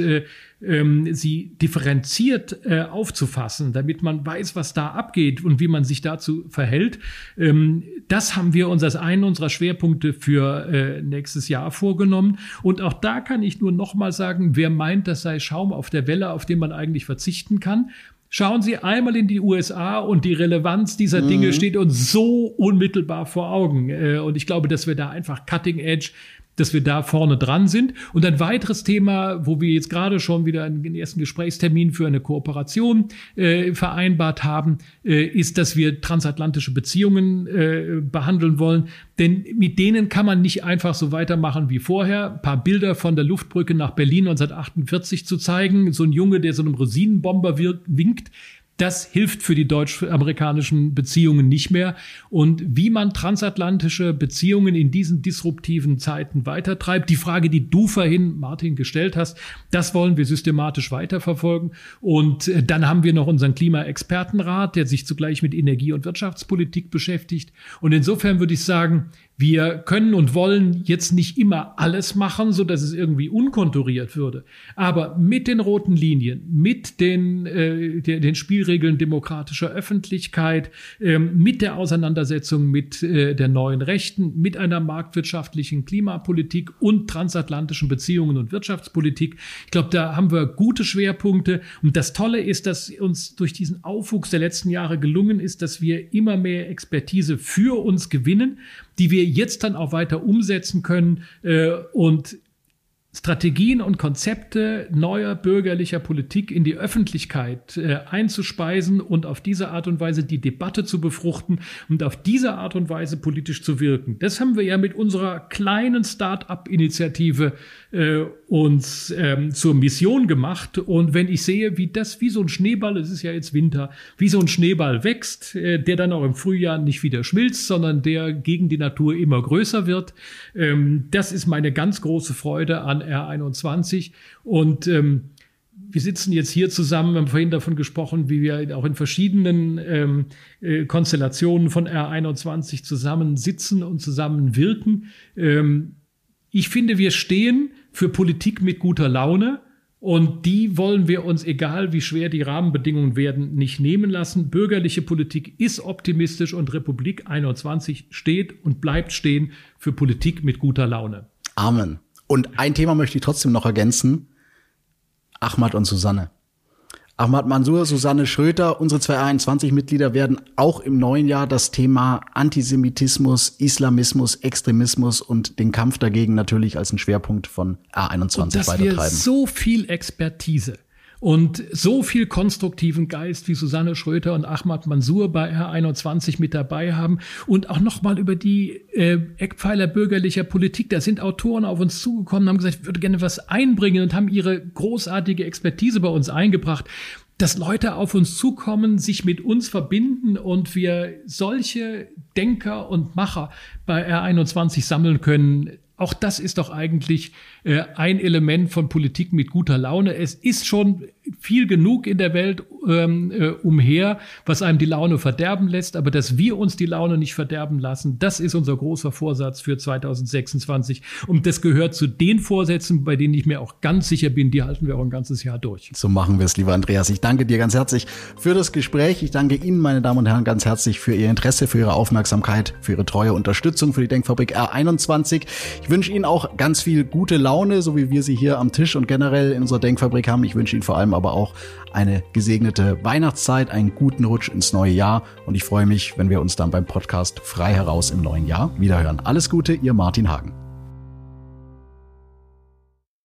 sie differenziert aufzufassen, damit man weiß, was da abgeht und wie man sich dazu verhält. Das haben wir uns als einen unserer Schwerpunkte für nächstes Jahr vorgenommen. Und auch da kann ich nur noch mal sagen, wer meint, das sei Schaum auf der Welle, auf den man eigentlich verzichten kann, schauen Sie einmal in die USA und die Relevanz dieser Dinge steht uns so unmittelbar vor Augen. Und ich glaube, dass wir da einfach cutting edge, dass wir da vorne dran sind. Und ein weiteres Thema, wo wir jetzt gerade schon wieder einen ersten Gesprächstermin für eine Kooperation vereinbart haben, ist, dass wir transatlantische Beziehungen behandeln wollen. Denn mit denen kann man nicht einfach so weitermachen wie vorher. Ein paar Bilder von der Luftbrücke nach Berlin 1948 zu zeigen. So ein Junge, der so einem Rosinenbomber winkt. Das hilft für die deutsch-amerikanischen Beziehungen nicht mehr. Und wie man transatlantische Beziehungen in diesen disruptiven Zeiten weitertreibt, die Frage, die du vorhin, Martin, gestellt hast, das wollen wir systematisch weiterverfolgen. Und dann haben wir noch unseren Klimaexpertenrat, der sich zugleich mit Energie- und Wirtschaftspolitik beschäftigt. Und insofern würde ich sagen, wir können und wollen jetzt nicht immer alles machen, so dass es irgendwie unkonturiert würde. Aber mit den roten Linien, mit den Spielregeln demokratischer Öffentlichkeit, mit der Auseinandersetzung mit der neuen Rechten, mit einer marktwirtschaftlichen Klimapolitik und transatlantischen Beziehungen und Wirtschaftspolitik. Ich glaube, da haben wir gute Schwerpunkte. Und das Tolle ist, dass uns durch diesen Aufwuchs der letzten Jahre gelungen ist, dass wir immer mehr Expertise für uns gewinnen, die wir jetzt dann auch weiter umsetzen können und Strategien und Konzepte neuer bürgerlicher Politik in die Öffentlichkeit einzuspeisen und auf diese Art und Weise die Debatte zu befruchten und auf diese Art und Weise politisch zu wirken. Das haben wir ja mit unserer kleinen Start-up-Initiative uns zur Mission gemacht. Und wenn ich sehe, wie so ein Schneeball, es ist ja jetzt Winter, wie so ein Schneeball wächst, der dann auch im Frühjahr nicht wieder schmilzt, sondern der gegen die Natur immer größer wird, das ist meine ganz große Freude an R21 und wir sitzen jetzt hier zusammen, wir haben vorhin davon gesprochen, wie wir auch in verschiedenen Konstellationen von R21 zusammen sitzen und zusammen wirken. Ich finde, wir stehen für Politik mit guter Laune und die wollen wir uns, egal wie schwer die Rahmenbedingungen werden, nicht nehmen lassen. Bürgerliche Politik ist optimistisch und Republik 21 steht und bleibt stehen für Politik mit guter Laune. Amen. Und ein Thema möchte ich trotzdem noch ergänzen. Ahmad und Susanne. Ahmad Mansour, Susanne Schröter, unsere zwei R21-Mitglieder werden auch im neuen Jahr das Thema Antisemitismus, Islamismus, Extremismus und den Kampf dagegen natürlich als einen Schwerpunkt von R21 weitertreiben. Wir so viel Expertise und so viel konstruktiven Geist wie Susanne Schröter und Ahmad Mansour bei R21 mit dabei haben und auch nochmal über die Eckpfeiler bürgerlicher Politik. Da sind Autoren auf uns zugekommen, haben gesagt, ich würde gerne was einbringen und haben ihre großartige Expertise bei uns eingebracht. Dass Leute auf uns zukommen, sich mit uns verbinden und wir solche Denker und Macher bei R21 sammeln können, auch das ist doch eigentlich ein Element von Politik mit guter Laune. Es ist schon viel genug in der Welt umher, was einem die Laune verderben lässt. Aber dass wir uns die Laune nicht verderben lassen, das ist unser großer Vorsatz für 2026. Und das gehört zu den Vorsätzen, bei denen ich mir auch ganz sicher bin, die halten wir auch ein ganzes Jahr durch. So machen wir es, lieber Andreas. Ich danke dir ganz herzlich für das Gespräch. Ich danke Ihnen, meine Damen und Herren, ganz herzlich für Ihr Interesse, für Ihre Aufmerksamkeit, für Ihre treue Unterstützung für die Denkfabrik R21. Ich wünsche Ihnen auch ganz viel gute Laune, so wie wir sie hier am Tisch und generell in unserer Denkfabrik haben. Ich wünsche Ihnen vor allem aber auch eine gesegnete Weihnachtszeit, einen guten Rutsch ins neue Jahr und ich freue mich, wenn wir uns dann beim Podcast frei heraus im neuen Jahr wiederhören. Alles Gute, Ihr Martin Hagen.